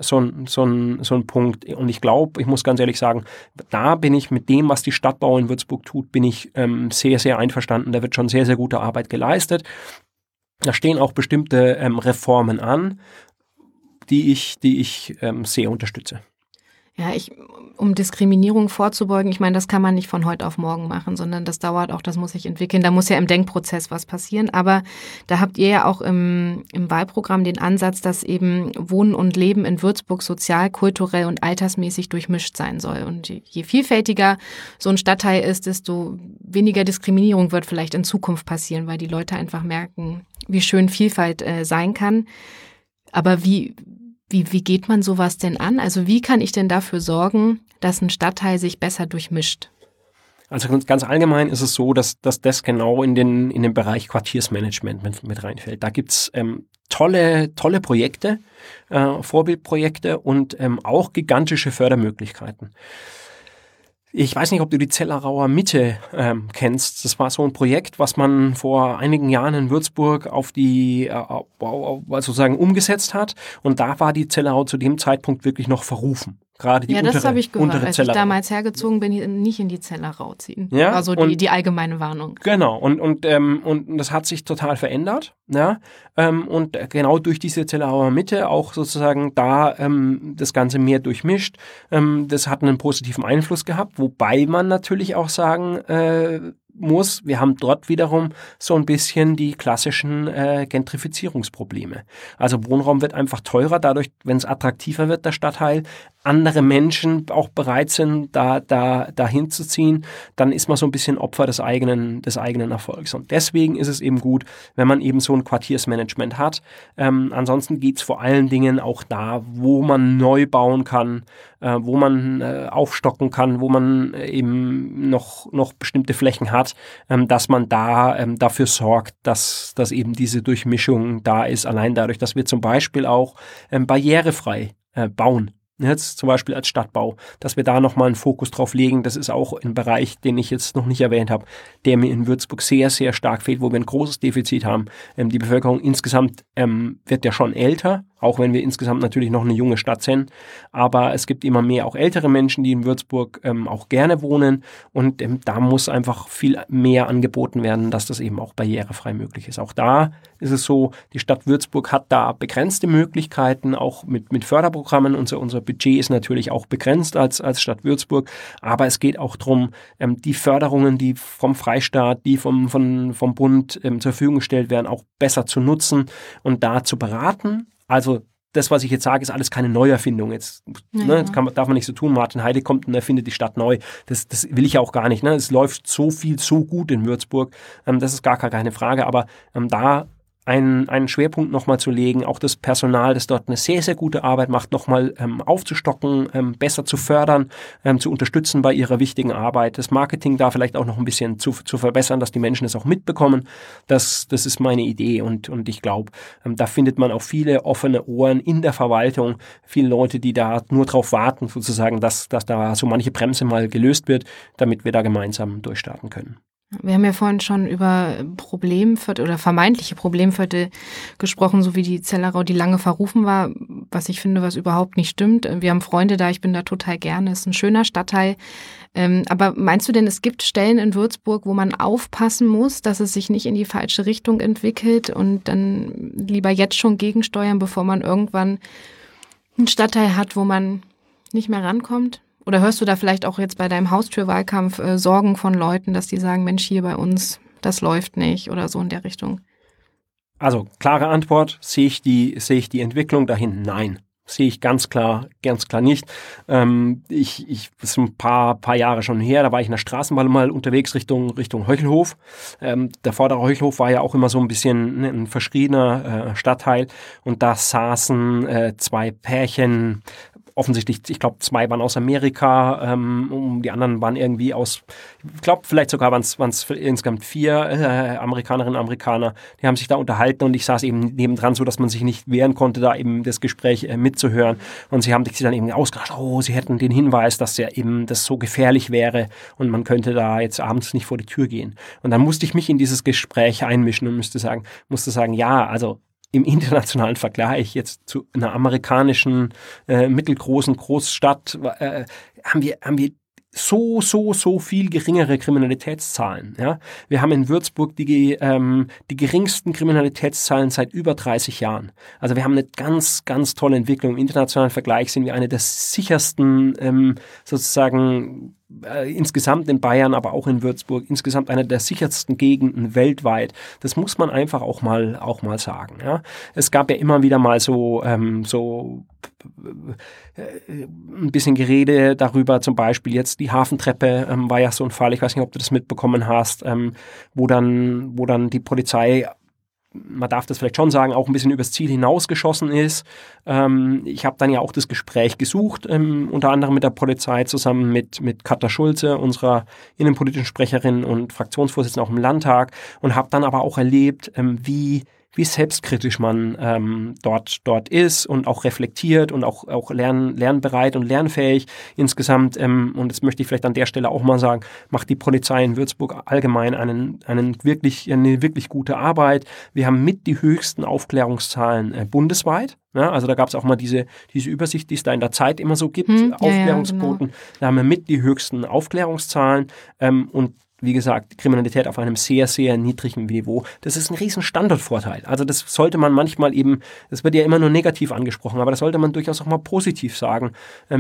ein Punkt und ich glaube, ich muss ganz ehrlich sagen, da bin ich mit dem, was die Stadtbau in Würzburg tut, bin ich sehr, sehr einverstanden, da wird schon sehr, sehr gute Arbeit geleistet. Da stehen auch bestimmte Reformen an, die ich sehr unterstütze. Ja, um Diskriminierung vorzubeugen, ich meine, das kann man nicht von heute auf morgen machen, sondern das dauert auch, das muss sich entwickeln. Da muss ja im Denkprozess was passieren. Aber da habt ihr ja auch im Wahlprogramm den Ansatz, dass eben Wohnen und Leben in Würzburg sozial, kulturell und altersmäßig durchmischt sein soll. Und je vielfältiger so ein Stadtteil ist, desto weniger Diskriminierung wird vielleicht in Zukunft passieren, weil die Leute einfach merken, wie schön Vielfalt sein kann. Aber wie geht man sowas denn an? Also wie kann ich denn dafür sorgen, dass ein Stadtteil sich besser durchmischt? Also ganz allgemein ist es so, dass das genau in den Bereich Quartiersmanagement mit reinfällt. Da gibt's tolle Projekte, Vorbildprojekte und auch gigantische Fördermöglichkeiten. Ich weiß nicht, ob du die Zellerauer Mitte kennst. Das war so ein Projekt, was man vor einigen Jahren in Würzburg auf sozusagen umgesetzt hat. Und da war die Zellerau zu dem Zeitpunkt wirklich noch verrufen. Gerade die das habe ich gehört. Als Zellerau. Ich damals hergezogen bin, nicht in die Zellerau ziehen. Ja, also die allgemeine Warnung. Genau. Und das hat sich total verändert. Ja. Und genau durch diese Zellerauer Mitte auch sozusagen da das Ganze mehr durchmischt. Das hat einen positiven Einfluss gehabt, wobei man natürlich auch sagen muss, wir haben dort wiederum so ein bisschen die klassischen Gentrifizierungsprobleme. Also Wohnraum wird einfach teurer, dadurch, wenn es attraktiver wird, der Stadtteil, andere Menschen auch bereit sind, da hinzuziehen, dann ist man so ein bisschen Opfer des eigenen Erfolgs. Und deswegen ist es eben gut, wenn man eben so ein Quartiersmanagement hat. Ansonsten geht es vor allen Dingen auch da, wo man neu bauen kann, wo man aufstocken kann, wo man eben noch bestimmte Flächen hat, dass man da dafür sorgt, dass eben diese Durchmischung da ist, allein dadurch, dass wir zum Beispiel auch barrierefrei bauen. Jetzt zum Beispiel als Stadtbau, dass wir da nochmal einen Fokus drauf legen. Das ist auch ein Bereich, den ich jetzt noch nicht erwähnt habe, der mir in Würzburg sehr, sehr stark fehlt, wo wir ein großes Defizit haben. Die Bevölkerung insgesamt wird ja schon älter, auch wenn wir insgesamt natürlich noch eine junge Stadt sind. Aber es gibt immer mehr auch ältere Menschen, die in Würzburg auch gerne wohnen. Und da muss einfach viel mehr angeboten werden, dass das eben auch barrierefrei möglich ist. Auch da ist es so, die Stadt Würzburg hat da begrenzte Möglichkeiten, auch mit Förderprogrammen. Unser Budget ist natürlich auch begrenzt als Stadt Würzburg. Aber es geht auch darum, die Förderungen, die vom Freistaat, die vom Bund zur Verfügung gestellt werden, auch besser zu nutzen und da zu beraten. Also das, was ich jetzt sage, ist alles keine Neuerfindung. Jetzt, das darf man nicht so tun. Martin Heide kommt und erfindet die Stadt neu. Das will ich auch gar nicht. Es läuft so viel, so gut in Würzburg. Das ist gar keine Frage. Aber da einen Schwerpunkt nochmal zu legen, auch das Personal, das dort eine sehr, sehr gute Arbeit macht, nochmal aufzustocken, besser zu fördern, zu unterstützen bei ihrer wichtigen Arbeit. Das Marketing da vielleicht auch noch ein bisschen zu verbessern, dass die Menschen es auch mitbekommen. Das ist meine Idee und ich glaube, da findet man auch viele offene Ohren in der Verwaltung, viele Leute, die da nur drauf warten, sozusagen, dass da so manche Bremse mal gelöst wird, damit wir da gemeinsam durchstarten können. Wir haben ja vorhin schon über Problemviertel oder vermeintliche Problemviertel gesprochen, so wie die Zellerau, die lange verrufen war, was ich finde, was überhaupt nicht stimmt. Wir haben Freunde da, ich bin da total gerne, es ist ein schöner Stadtteil. Aber meinst du denn, es gibt Stellen in Würzburg, wo man aufpassen muss, dass es sich nicht in die falsche Richtung entwickelt und dann lieber jetzt schon gegensteuern, bevor man irgendwann einen Stadtteil hat, wo man nicht mehr rankommt? Oder hörst du da vielleicht auch jetzt bei deinem Haustürwahlkampf Sorgen von Leuten, dass die sagen, Mensch, hier bei uns, das läuft nicht oder so in der Richtung? Also klare Antwort, sehe ich die Entwicklung dahin? Nein. Sehe ich ganz klar nicht. Das ist ein paar Jahre schon her, da war ich in der Straßenbahn mal unterwegs Richtung Heuchelhof. Der vordere Heuchelhof war ja auch immer so ein bisschen ein verschriebener Stadtteil und da saßen 2 Pärchen, offensichtlich, ich glaube, 2 waren aus Amerika, die anderen waren irgendwie aus, ich glaube, vielleicht sogar waren es insgesamt 4 Amerikanerinnen und Amerikaner, die haben sich da unterhalten und ich saß eben nebendran, so dass man sich nicht wehren konnte, da eben das Gespräch mitzuhören und sie haben sich dann eben ausgerascht, sie hätten den Hinweis, dass ja eben das so gefährlich wäre und man könnte da jetzt abends nicht vor die Tür gehen. Und dann musste ich mich in dieses Gespräch einmischen und musste sagen, ja, also im internationalen Vergleich jetzt zu einer amerikanischen mittelgroßen Großstadt haben wir so viel geringere Kriminalitätszahlen. Ja? Wir haben in Würzburg die geringsten Kriminalitätszahlen seit über 30 Jahren. Also wir haben eine ganz, ganz tolle Entwicklung. Im internationalen Vergleich sind wir eine der sichersten sozusagen insgesamt in Bayern, aber auch in Würzburg, insgesamt eine der sichersten Gegenden weltweit. Das muss man einfach auch mal sagen. Ja? Es gab ja immer wieder mal so ein bisschen Gerede darüber, zum Beispiel jetzt die Hafentreppe war ja so ein Fall, ich weiß nicht, ob du das mitbekommen hast, wo dann die Polizei, man darf das vielleicht schon sagen, auch ein bisschen übers Ziel hinausgeschossen ist. Ich habe dann ja auch das Gespräch gesucht, unter anderem mit der Polizei zusammen mit Katja Schulze, unserer innenpolitischen Sprecherin und Fraktionsvorsitzenden auch im Landtag und habe dann aber auch erlebt, wie selbstkritisch man dort ist und auch reflektiert und auch lernbereit und lernfähig insgesamt. Und das möchte ich vielleicht an der Stelle auch mal sagen, macht die Polizei in Würzburg allgemein eine wirklich gute Arbeit. Wir haben mit die höchsten Aufklärungszahlen bundesweit. Ja, also da gab es auch mal diese Übersicht, die es da in der Zeit immer so gibt, Aufklärungsquoten. Ja, genau. Da haben wir mit die höchsten Aufklärungszahlen und wie gesagt, Kriminalität auf einem sehr, sehr niedrigen Niveau. Das ist ein riesen Standortvorteil. Also das sollte man manchmal eben, das wird ja immer nur negativ angesprochen, aber das sollte man durchaus auch mal positiv sagen.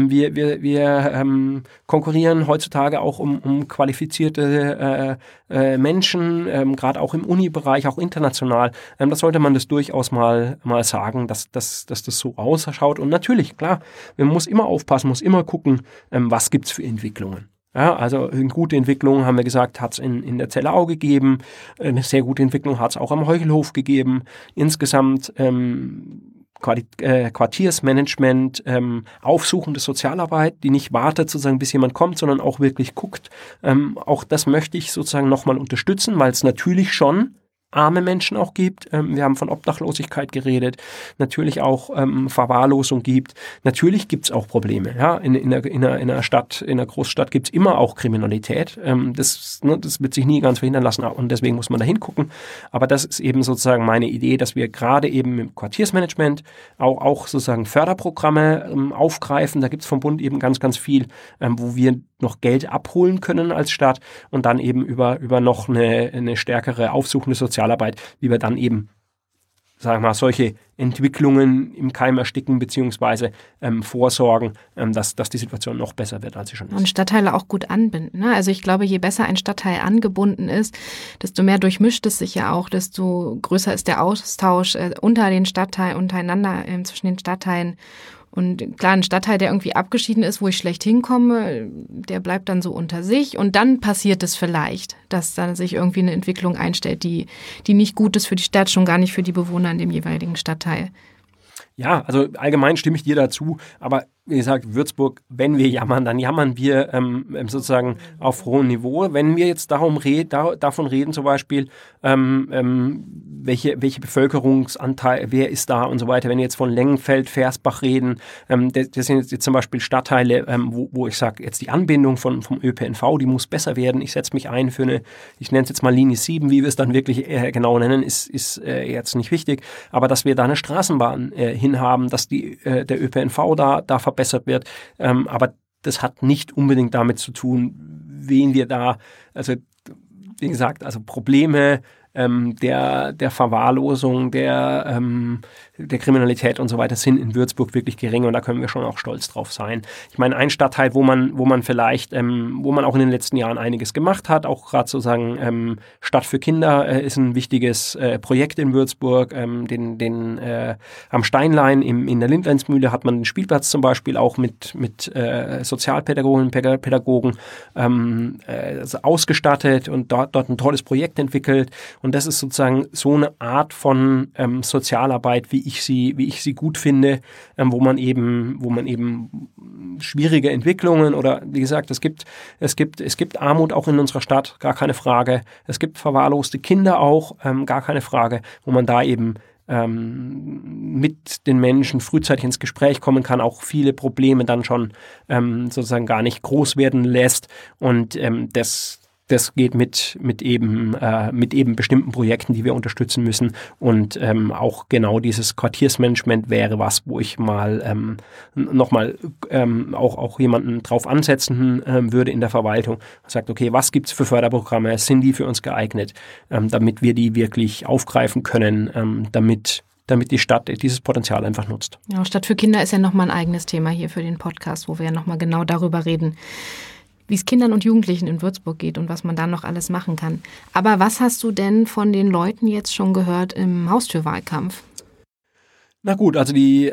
Wir konkurrieren heutzutage auch um qualifizierte Menschen, gerade auch im Uni-Bereich, auch international. Da sollte man das durchaus mal sagen, dass das so ausschaut. Und natürlich, klar, man muss immer aufpassen, muss immer gucken, was gibt's für Entwicklungen. Ja, also eine gute Entwicklung, haben wir gesagt, hat es in der Zellerau gegeben. Eine sehr gute Entwicklung hat es auch am Heuchelhof gegeben. Insgesamt Quartiersmanagement, aufsuchende Sozialarbeit, die nicht wartet, sozusagen, bis jemand kommt, sondern auch wirklich guckt. Auch das möchte ich sozusagen nochmal unterstützen, weil es natürlich schon arme Menschen auch gibt. Wir haben von Obdachlosigkeit geredet, natürlich auch Verwahrlosung gibt. Natürlich gibt es auch Probleme. Ja? In einer Stadt, in einer Großstadt gibt es immer auch Kriminalität. Das wird sich nie ganz verhindern lassen und deswegen muss man da hingucken. Aber das ist eben sozusagen meine Idee, dass wir gerade eben im Quartiersmanagement auch sozusagen Förderprogramme aufgreifen. Da gibt es vom Bund eben ganz, ganz viel, wo wir noch Geld abholen können als Stadt und dann eben über noch eine stärkere aufsuchende Sozialarbeit, wie wir dann eben, sagen wir mal, solche Entwicklungen im Keim ersticken beziehungsweise vorsorgen, dass die Situation noch besser wird, als sie schon ist. Und Stadtteile auch gut anbinden. Ne? Also ich glaube, je besser ein Stadtteil angebunden ist, desto mehr durchmischt es sich ja auch, desto größer ist der Austausch unter den Stadtteilen, untereinander zwischen den Stadtteilen. Und klar, ein Stadtteil, der irgendwie abgeschieden ist, wo ich schlecht hinkomme, der bleibt dann so unter sich. Und dann passiert es vielleicht, dass dann sich irgendwie eine Entwicklung einstellt, die nicht gut ist für die Stadt, schon gar nicht für die Bewohner in dem jeweiligen Stadtteil. Ja, also allgemein stimme ich dir dazu, aber wie gesagt, Würzburg, wenn wir jammern, dann jammern wir sozusagen auf hohem Niveau. Wenn wir jetzt davon reden, zum Beispiel, welche Bevölkerungsanteil, wer ist da und so weiter, wenn wir jetzt von Lengenfeld, Versbach reden, das sind jetzt zum Beispiel Stadtteile, wo ich sage, jetzt die Anbindung vom ÖPNV, die muss besser werden. Ich setze mich ein für eine, ich nenne es jetzt mal Linie 7, wie wir es dann wirklich genau nennen, ist jetzt nicht wichtig, aber dass wir da eine Straßenbahn hinhaben, dass der ÖPNV da verbessert wird, aber das hat nicht unbedingt damit zu tun, wen wir da, also wie gesagt, also Probleme der Verwahrlosung, der Kriminalität und so weiter sind in Würzburg wirklich gering und da können wir schon auch stolz drauf sein. Ich meine, ein Stadtteil, wo man vielleicht, wo man auch in den letzten Jahren einiges gemacht hat, auch gerade sozusagen Stadt für Kinder ist ein wichtiges Projekt in Würzburg. Am Steinlein in der Lindleinsmühle hat man den Spielplatz zum Beispiel auch mit Sozialpädagogen, Pädagogen ausgestattet und dort ein tolles Projekt entwickelt. Und das ist sozusagen so eine Art von Sozialarbeit, wie ich sie gut finde, wo man eben schwierige Entwicklungen oder wie gesagt, es gibt Armut auch in unserer Stadt, gar keine Frage. Es gibt verwahrloste Kinder auch, gar keine Frage, wo man da eben mit den Menschen frühzeitig ins Gespräch kommen kann, auch viele Probleme dann schon sozusagen gar nicht groß werden lässt und das geht mit eben bestimmten Projekten, die wir unterstützen müssen. Und auch genau dieses Quartiersmanagement wäre was, wo ich mal nochmal auch jemanden drauf ansetzen würde in der Verwaltung. Sagt, okay, was gibt's für Förderprogramme? Sind die für uns geeignet? Damit wir die wirklich aufgreifen können, damit die Stadt dieses Potenzial einfach nutzt. Ja, Stadt für Kinder ist ja nochmal ein eigenes Thema hier für den Podcast, wo wir ja nochmal genau darüber reden, wie es Kindern und Jugendlichen in Würzburg geht und was man da noch alles machen kann. Aber was hast du denn von den Leuten jetzt schon gehört im Haustürwahlkampf? Na gut, also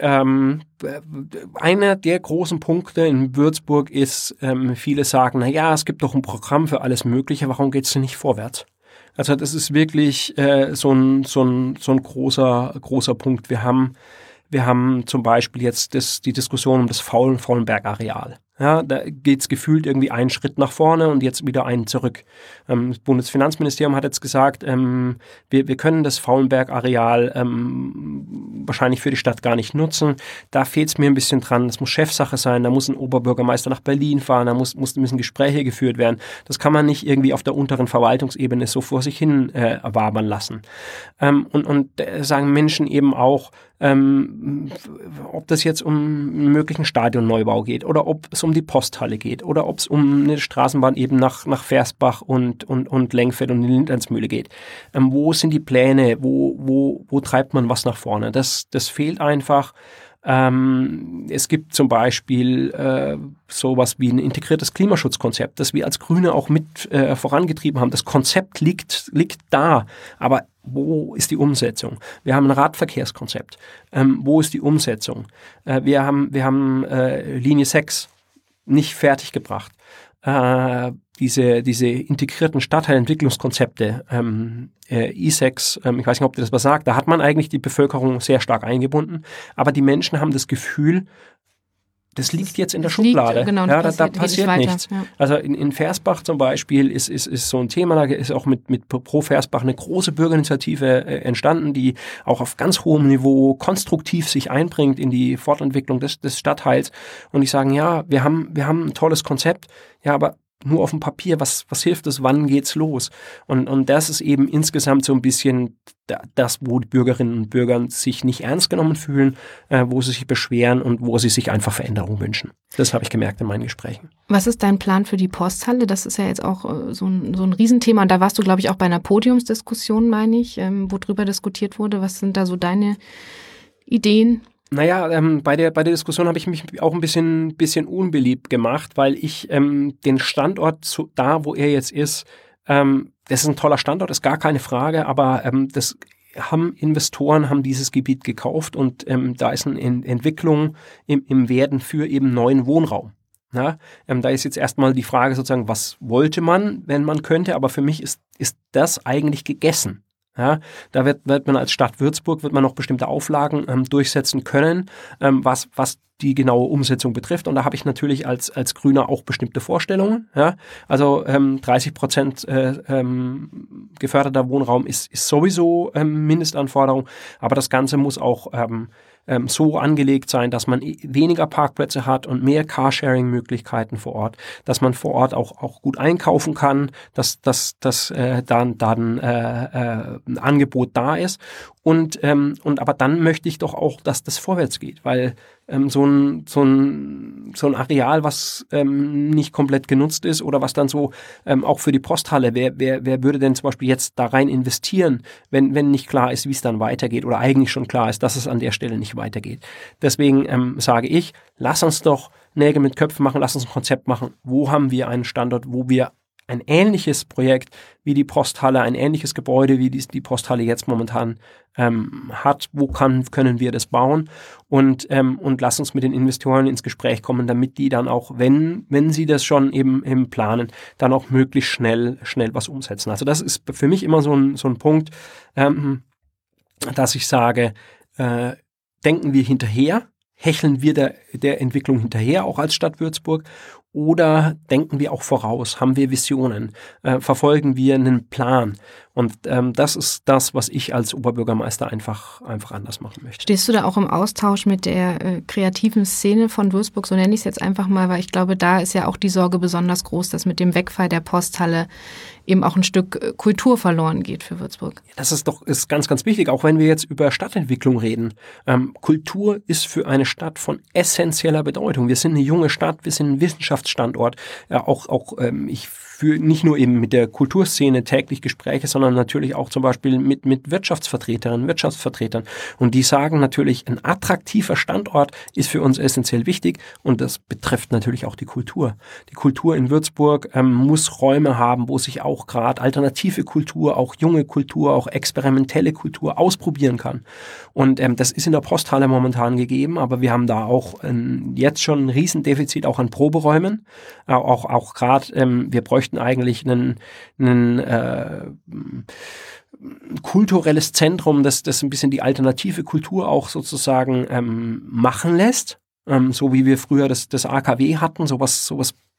einer der großen Punkte in Würzburg ist, viele sagen, na ja, es gibt doch ein Programm für alles Mögliche, warum geht's denn nicht vorwärts? Also das ist wirklich so ein großer Punkt. Wir haben zum Beispiel jetzt die Diskussion um das Faulenberg-Areal. Ja, da geht's gefühlt irgendwie einen Schritt nach vorne und jetzt wieder einen zurück. Das Bundesfinanzministerium hat jetzt gesagt, wir können das Faulenberg-Areal wahrscheinlich für die Stadt gar nicht nutzen. Da fehlt's mir ein bisschen dran. Das muss Chefsache sein. Da muss ein Oberbürgermeister nach Berlin fahren. Da müssen Gespräche geführt werden. Das kann man nicht irgendwie auf der unteren Verwaltungsebene so vor sich hin wabern lassen. Und sagen Menschen eben auch, ob das jetzt um einen möglichen Stadionneubau geht oder ob es um die Posthalle geht oder ob es um eine Straßenbahn eben nach Versbach und Lengfeld und die Lindleinsmühle geht. Wo sind die Pläne? Wo treibt man was nach vorne? Das fehlt einfach. Es gibt zum Beispiel sowas wie ein integriertes Klimaschutzkonzept, das wir als Grüne auch mit vorangetrieben haben. Das Konzept liegt da, aber wo ist die Umsetzung? Wir haben ein Radverkehrskonzept. Wo ist die Umsetzung? Wir haben Linie 6 nicht fertiggebracht. Diese integrierten Stadtteilentwicklungskonzepte, E6, ich weiß nicht, ob dir das was sagt, da hat man eigentlich die Bevölkerung sehr stark eingebunden, aber die Menschen haben das Gefühl, das liegt jetzt in der Schublade. Genau, ja, da passiert nichts. Ja. Also in Versbach zum Beispiel ist so ein Thema, da ist auch mit Pro Versbach eine große Bürgerinitiative entstanden, die auch auf ganz hohem Niveau konstruktiv sich einbringt in die Fortentwicklung des Stadtteils. Und die sagen, ja, wir haben ein tolles Konzept, ja, aber nur auf dem Papier, was hilft es, wann geht's los? Und das ist eben insgesamt so ein bisschen das, wo die Bürgerinnen und Bürger sich nicht ernst genommen fühlen, wo sie sich beschweren und wo sie sich einfach Veränderung wünschen. Das habe ich gemerkt in meinen Gesprächen. Was ist dein Plan für die Posthalle? Das ist ja jetzt auch so ein Riesenthema. Und da warst du, glaube ich, auch bei einer Podiumsdiskussion, meine ich, wo drüber diskutiert wurde. Was sind da so deine Ideen? Naja, bei der Diskussion habe ich mich auch ein bisschen unbeliebt gemacht, weil ich den Standort da, wo er jetzt ist, das ist ein toller Standort, ist gar keine Frage, aber das Investoren dieses Gebiet gekauft und da ist eine Entwicklung im Werden für eben neuen Wohnraum. Ja, da ist jetzt erstmal die Frage sozusagen, was wollte man, wenn man könnte, aber für mich ist das eigentlich gegessen. Ja, da wird man als Stadt Würzburg noch bestimmte Auflagen durchsetzen können, was die genaue Umsetzung betrifft. Und da habe ich natürlich als Grüner auch bestimmte Vorstellungen. Ja, also 30% geförderter Wohnraum ist sowieso Mindestanforderung, aber das Ganze muss auch so angelegt sein, dass man weniger Parkplätze hat und mehr Carsharing-Möglichkeiten vor Ort, dass man vor Ort auch gut einkaufen kann, dass dann ein Angebot da ist und aber dann möchte ich doch auch, dass das vorwärts geht, weil so ein Areal, was nicht komplett genutzt ist oder was dann so auch für die Posthalle, wer würde denn zum Beispiel jetzt da rein investieren, wenn nicht klar ist, wie es dann weitergeht oder eigentlich schon klar ist, dass es an der Stelle nicht weitergeht. Deswegen sage ich, lass uns doch Nägel mit Köpfen machen, lass uns ein Konzept machen. Wo haben wir einen Standort, wo wir ein ähnliches Projekt wie die Posthalle, ein ähnliches Gebäude, wie die Posthalle jetzt momentan hat, wo können wir das bauen und lass uns mit den Investoren ins Gespräch kommen, damit die dann auch, wenn sie das schon eben planen, dann auch möglichst schnell was umsetzen. Also das ist für mich immer so ein Punkt, dass ich sage, denken wir hinterher, hecheln wir der Entwicklung hinterher, auch als Stadt Würzburg, oder denken wir auch voraus, haben wir Visionen, verfolgen wir einen Plan? Und das ist das, was ich als Oberbürgermeister einfach anders machen möchte. Stehst du da auch im Austausch mit der kreativen Szene von Würzburg, so nenne ich es jetzt einfach mal, weil ich glaube, da ist ja auch die Sorge besonders groß, dass mit dem Wegfall der Posthalle eben auch ein Stück Kultur verloren geht für Würzburg. Das ist ganz, ganz wichtig, auch wenn wir jetzt über Stadtentwicklung reden. Kultur ist für eine Stadt von essentieller Bedeutung. Wir sind eine junge Stadt, wir sind ein Wissenschaftsstandort. Ich führe nicht nur eben mit der Kulturszene täglich Gespräche, sondern natürlich auch zum Beispiel mit Wirtschaftsvertreterinnen, Wirtschaftsvertretern. Und die sagen natürlich, ein attraktiver Standort ist für uns essentiell wichtig und das betrifft natürlich auch die Kultur. Die Kultur in Würzburg muss Räume haben, wo sich auch gerade alternative Kultur, auch junge Kultur, auch experimentelle Kultur ausprobieren kann. Und das ist in der Posthalle momentan gegeben, aber wir haben da auch jetzt schon ein Riesendefizit auch an Proberäumen. Auch gerade, wir bräuchten eigentlich einen kulturelles Zentrum, das ein bisschen die alternative Kultur auch sozusagen machen lässt, so wie wir früher das AKW hatten, sowas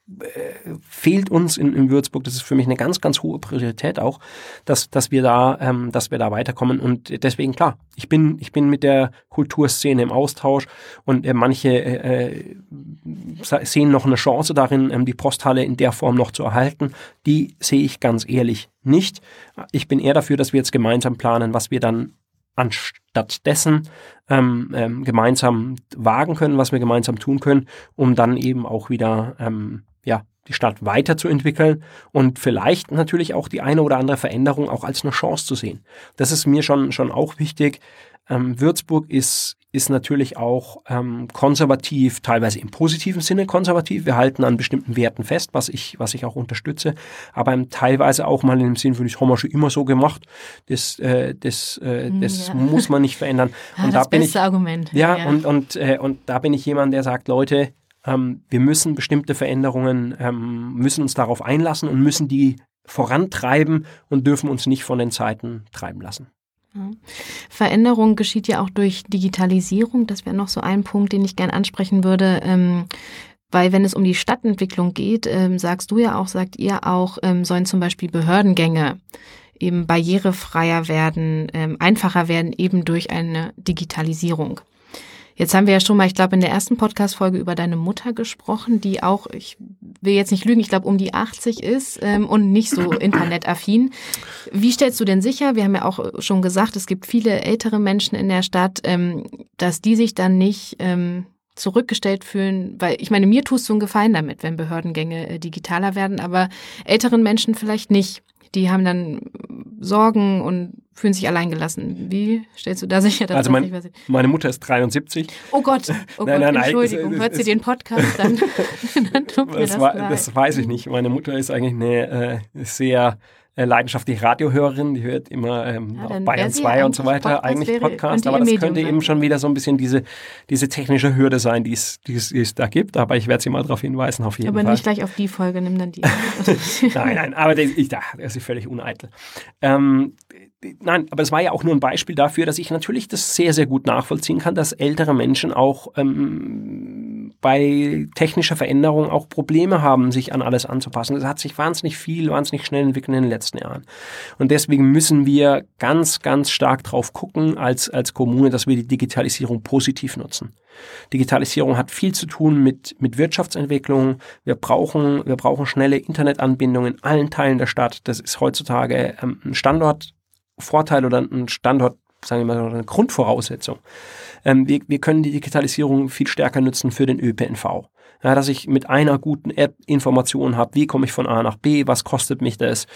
fehlt uns in Würzburg. Das ist für mich eine ganz, ganz hohe Priorität auch, dass wir da weiterkommen. Und deswegen, klar, ich bin mit der Kulturszene im Austausch und manche sehen noch eine Chance darin, die Posthalle in der Form noch zu erhalten. Die sehe ich ganz ehrlich nicht. Ich bin eher dafür, dass wir jetzt gemeinsam planen, was wir dann anstatt dessen gemeinsam wagen können, was wir gemeinsam tun können, um dann eben auch wieder die Stadt weiterzuentwickeln und vielleicht natürlich auch die eine oder andere Veränderung auch als eine Chance zu sehen. Das ist mir schon auch wichtig. Würzburg ist natürlich auch konservativ, teilweise im positiven Sinne konservativ. Wir halten an bestimmten Werten fest, was ich auch unterstütze, aber teilweise auch mal im Sinn von, das haben wir schon immer so gemacht. Das muss man nicht verändern. Und das beste Argument. Ja. Und da bin ich jemand, der sagt, Leute, wir müssen bestimmte Veränderungen, müssen uns darauf einlassen und müssen die vorantreiben und dürfen uns nicht von den Zeiten treiben lassen. Veränderung geschieht ja auch durch Digitalisierung. Das wäre noch so ein Punkt, den ich gerne ansprechen würde. Weil wenn es um die Stadtentwicklung geht, sagt ihr auch, sollen zum Beispiel Behördengänge eben barrierefreier werden, einfacher werden, eben durch eine Digitalisierung. Jetzt haben wir ja schon mal, ich glaube, in der ersten Podcast-Folge über deine Mutter gesprochen, die auch, ich will jetzt nicht lügen, ich glaube um die 80 ist und nicht so internetaffin. Wie stellst du denn sicher, wir haben ja auch schon gesagt, es gibt viele ältere Menschen in der Stadt, dass die sich dann nicht zurückgestellt fühlen, weil ich meine, mir tust du einen Gefallen damit, wenn Behördengänge digitaler werden, aber älteren Menschen vielleicht nicht. Die haben dann Sorgen und fühlen sich alleingelassen. Wie stellst du da sicher, dass das nicht passiert? Meine Mutter ist 73. Oh Gott, Entschuldigung. Hört sie den Podcast, dann tut mir das leid. Das weiß ich nicht. Meine Mutter ist eigentlich eine sehr leidenschaftliche Radiohörerin, die hört immer auf Bayern 2 und so weiter, eigentlich Podcast, aber das könnte eben schon wieder so ein bisschen diese technische Hürde sein, die es da gibt, aber ich werde sie mal darauf hinweisen, auf jeden Fall. Aber nicht gleich auf die Folge, nimm dann die. Nein, aber das ist völlig uneitel. Nein, aber es war ja auch nur ein Beispiel dafür, dass ich natürlich das sehr, sehr gut nachvollziehen kann, dass ältere Menschen auch bei technischer Veränderung auch Probleme haben, sich an alles anzupassen. Es hat sich wahnsinnig schnell entwickelt in den letzten Jahren. Und deswegen müssen wir ganz, ganz stark drauf gucken als Kommune, dass wir die Digitalisierung positiv nutzen. Digitalisierung hat viel zu tun mit Wirtschaftsentwicklung. Wir brauchen schnelle Internetanbindungen in allen Teilen der Stadt. Das ist heutzutage ein Standortvorteil oder ein Standort, sagen wir mal, eine Grundvoraussetzung. Wir können die Digitalisierung viel stärker nutzen für den ÖPNV. Ja, dass ich mit einer guten App Informationen habe, wie komme ich von A nach B, was kostet mich das,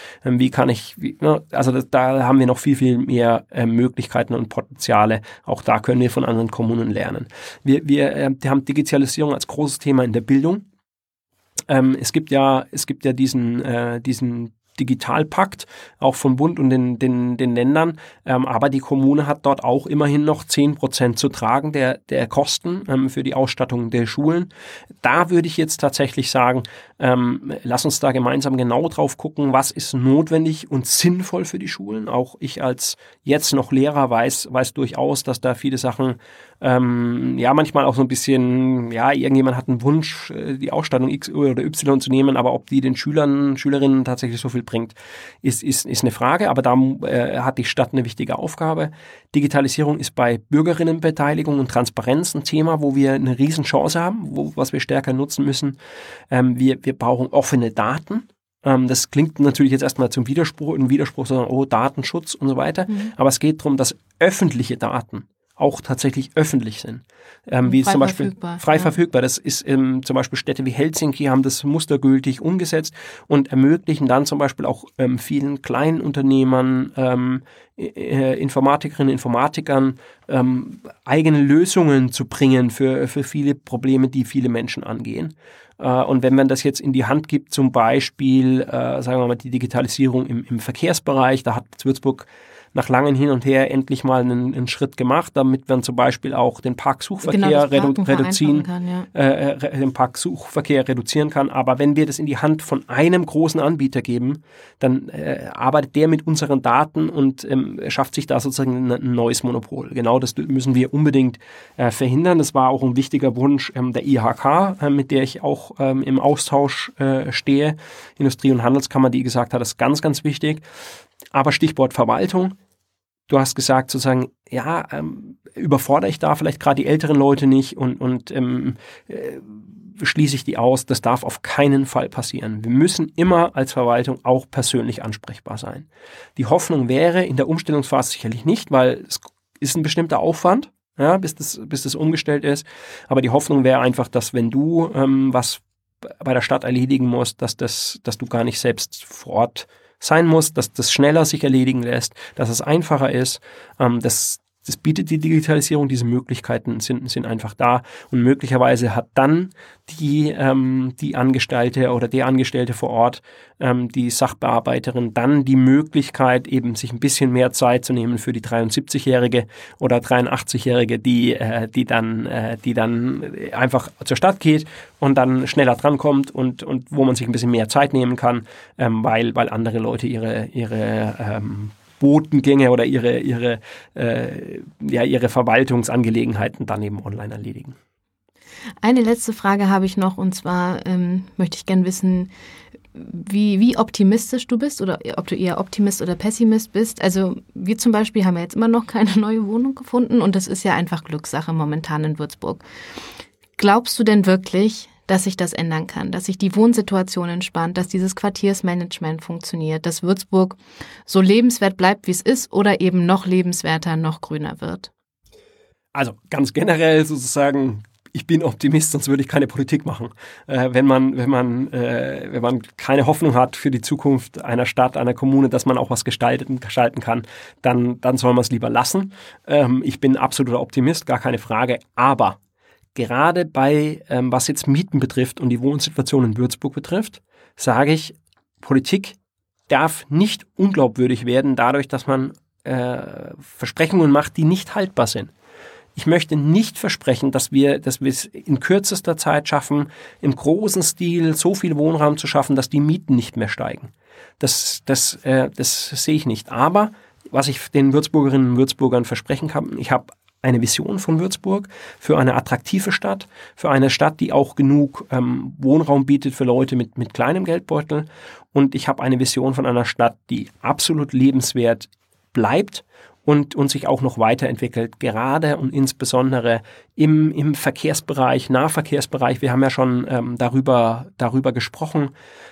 da haben wir noch viel, viel mehr Möglichkeiten und Potenziale. Auch da können wir von anderen Kommunen lernen. Wir haben Digitalisierung als großes Thema in der Bildung. Es gibt ja diesen Digitalpakt, auch vom Bund und den Ländern, aber die Kommune hat dort auch immerhin noch 10% zu tragen der Kosten für die Ausstattung der Schulen. Da würde ich jetzt tatsächlich sagen, lass uns da gemeinsam genau drauf gucken, was ist notwendig und sinnvoll für die Schulen. Auch ich als jetzt noch Lehrer weiß durchaus, dass da viele Sachen manchmal auch so ein bisschen, irgendjemand hat einen Wunsch, die Ausstattung X oder Y zu nehmen, aber ob die den Schülerinnen tatsächlich so viel bringt, ist eine Frage, aber da hat die Stadt eine wichtige Aufgabe. Digitalisierung ist bei Bürgerinnenbeteiligung und Transparenz ein Thema, wo wir eine Riesenchance haben, was wir stärker nutzen müssen. Wir brauchen offene Daten. Das klingt natürlich jetzt erstmal zum Widerspruch, sondern Datenschutz und so weiter, aber es geht darum, dass öffentliche Daten auch tatsächlich öffentlich sind. Wie zum Beispiel frei verfügbar. Das ist zum Beispiel Städte wie Helsinki haben das mustergültig umgesetzt und ermöglichen dann zum Beispiel auch vielen kleinen Unternehmern, Informatikerinnen, Informatikern eigene Lösungen zu bringen für viele Probleme, die viele Menschen angehen. Und wenn man das jetzt in die Hand gibt, zum Beispiel, sagen wir mal, die Digitalisierung im Verkehrsbereich, da hat Würzburg nach langem Hin und Her endlich mal einen Schritt gemacht, damit man zum Beispiel auch den Parksuchverkehr reduzieren kann. Aber wenn wir das in die Hand von einem großen Anbieter geben, dann arbeitet der mit unseren Daten und schafft sich da sozusagen ein neues Monopol. Genau das müssen wir unbedingt verhindern. Das war auch ein wichtiger Wunsch der IHK, mit der ich auch im Austausch stehe. Industrie- und Handelskammer, die gesagt hat, das ist ganz, ganz wichtig. Aber Stichwort Verwaltung. Du hast gesagt sozusagen, überfordere ich da vielleicht gerade die älteren Leute nicht und schließe ich die aus. Das darf auf keinen Fall passieren. Wir müssen immer als Verwaltung auch persönlich ansprechbar sein. Die Hoffnung wäre in der Umstellungsphase sicherlich nicht, weil es ist ein bestimmter Aufwand, bis das umgestellt ist. Aber die Hoffnung wäre einfach, dass wenn du was bei der Stadt erledigen musst, dass du gar nicht selbst vor Ort sein muss, dass das schneller sich erledigen lässt, dass es einfacher ist. Das bietet die Digitalisierung, diese Möglichkeiten sind einfach da und möglicherweise hat dann die Angestellte oder der Angestellte vor Ort, die Sachbearbeiterin, dann die Möglichkeit, eben sich ein bisschen mehr Zeit zu nehmen für die 73-Jährige oder 83-Jährige, die dann einfach zur Stadt geht und dann schneller drankommt und wo man sich ein bisschen mehr Zeit nehmen kann, weil andere Leute ihre Botengänge oder ihre Verwaltungsangelegenheiten dann eben online erledigen. Eine letzte Frage habe ich noch und zwar möchte ich gerne wissen, wie optimistisch du bist oder ob du eher Optimist oder Pessimist bist. Also wir zum Beispiel haben ja jetzt immer noch keine neue Wohnung gefunden und das ist ja einfach Glückssache momentan in Würzburg. Glaubst du denn wirklich, dass sich das ändern kann, dass sich die Wohnsituation entspannt, dass dieses Quartiersmanagement funktioniert, dass Würzburg so lebenswert bleibt, wie es ist oder eben noch lebenswerter, noch grüner wird? Also ganz generell sozusagen, ich bin Optimist, sonst würde ich keine Politik machen. Wenn man keine Hoffnung hat für die Zukunft einer Stadt, einer Kommune, dass man auch was gestalten kann, dann soll man es lieber lassen. Ich bin absoluter Optimist, gar keine Frage, aber gerade bei, was jetzt Mieten betrifft und die Wohnsituation in Würzburg betrifft, sage ich, Politik darf nicht unglaubwürdig werden dadurch, dass man Versprechungen macht, die nicht haltbar sind. Ich möchte nicht versprechen, dass wir es in kürzester Zeit schaffen, im großen Stil so viel Wohnraum zu schaffen, dass die Mieten nicht mehr steigen. Das sehe ich nicht. Aber was ich den Würzburgerinnen und Würzburgern versprechen kann, ich habe eine Vision von Würzburg für eine attraktive Stadt, für eine Stadt, die auch genug Wohnraum bietet für Leute mit kleinem Geldbeutel. Und ich habe eine Vision von einer Stadt, die absolut lebenswert bleibt und sich auch noch weiterentwickelt, gerade und insbesondere im Verkehrsbereich, Nahverkehrsbereich. Wir haben ja schon darüber gesprochen,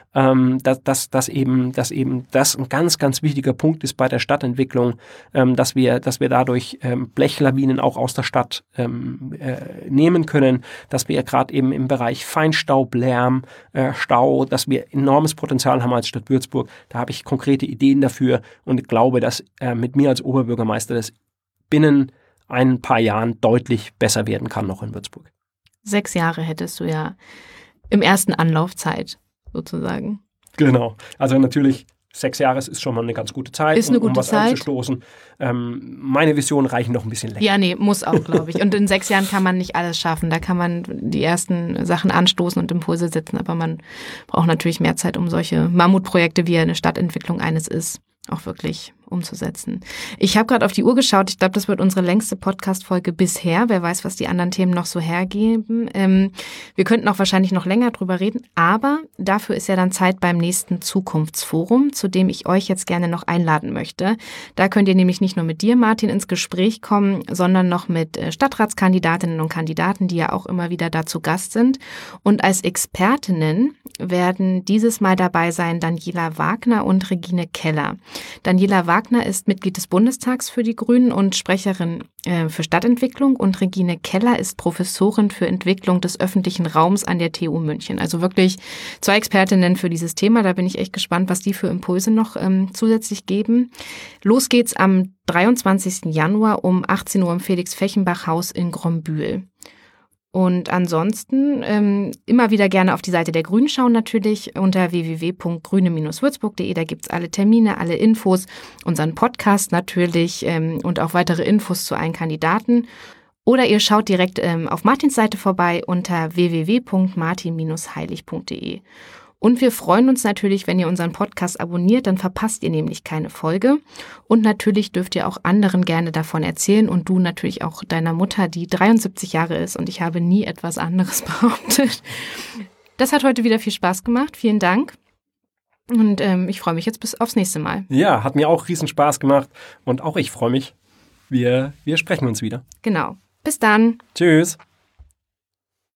dass eben das ein ganz, ganz wichtiger Punkt ist bei der Stadtentwicklung, dass wir dadurch Blechlawinen auch aus der Stadt nehmen können, dass wir gerade eben im Bereich Feinstaub, Lärm, Stau, dass wir enormes Potenzial haben als Stadt Würzburg. Da habe ich konkrete Ideen dafür und glaube, dass mit mir als Oberbürgermeister das binnen ein paar Jahren deutlich besser werden kann noch in Würzburg. 6 Jahre hättest du ja im ersten Anlauf Zeit, sozusagen. Genau. Also natürlich, 6 Jahre ist schon mal eine ganz gute Zeit, um was Zeit anzustoßen. Meine Visionen reichen noch ein bisschen länger. Ja, nee, muss auch, glaube ich. Und in 6 Jahren kann man nicht alles schaffen. Da kann man die ersten Sachen anstoßen und Impulse setzen. Aber man braucht natürlich mehr Zeit, um solche Mammutprojekte, wie eine Stadtentwicklung eines ist, auch wirklich umzusetzen. Ich habe gerade auf die Uhr geschaut. Ich glaube, das wird unsere längste Podcast-Folge bisher. Wer weiß, was die anderen Themen noch so hergeben. Wir könnten auch wahrscheinlich noch länger drüber reden, aber dafür ist ja dann Zeit beim nächsten Zukunftsforum, zu dem ich euch jetzt gerne noch einladen möchte. Da könnt ihr nämlich nicht nur mit dir, Martin, ins Gespräch kommen, sondern noch mit Stadtratskandidatinnen und Kandidaten, die ja auch immer wieder da zu Gast sind. Und als Expertinnen werden dieses Mal dabei sein Daniela Wagner und Regine Keller. Daniela Wagner ist Mitglied des Bundestags für die Grünen und Sprecherin für Stadtentwicklung und Regine Keller ist Professorin für Entwicklung des öffentlichen Raums an der TU München. Also wirklich 2 Expertinnen für dieses Thema. Da bin ich echt gespannt, was die für Impulse noch zusätzlich geben. Los geht's am 23. Januar um 18 Uhr im Felix-Fechenbach-Haus in Grombühl. Und ansonsten immer wieder gerne auf die Seite der Grünen schauen natürlich unter www.grüne-würzburg.de. Da gibt's alle Termine, alle Infos, unseren Podcast natürlich und auch weitere Infos zu allen Kandidaten. Oder ihr schaut direkt auf Martins Seite vorbei unter www.martin-heilig.de. Und wir freuen uns natürlich, wenn ihr unseren Podcast abonniert, dann verpasst ihr nämlich keine Folge. Und natürlich dürft ihr auch anderen gerne davon erzählen und du natürlich auch deiner Mutter, die 73 Jahre ist und ich habe nie etwas anderes behauptet. Das hat heute wieder viel Spaß gemacht. Vielen Dank. Und ich freue mich jetzt bis aufs nächste Mal. Ja, hat mir auch riesen Spaß gemacht und auch ich freue mich. Wir sprechen uns wieder. Genau. Bis dann. Tschüss.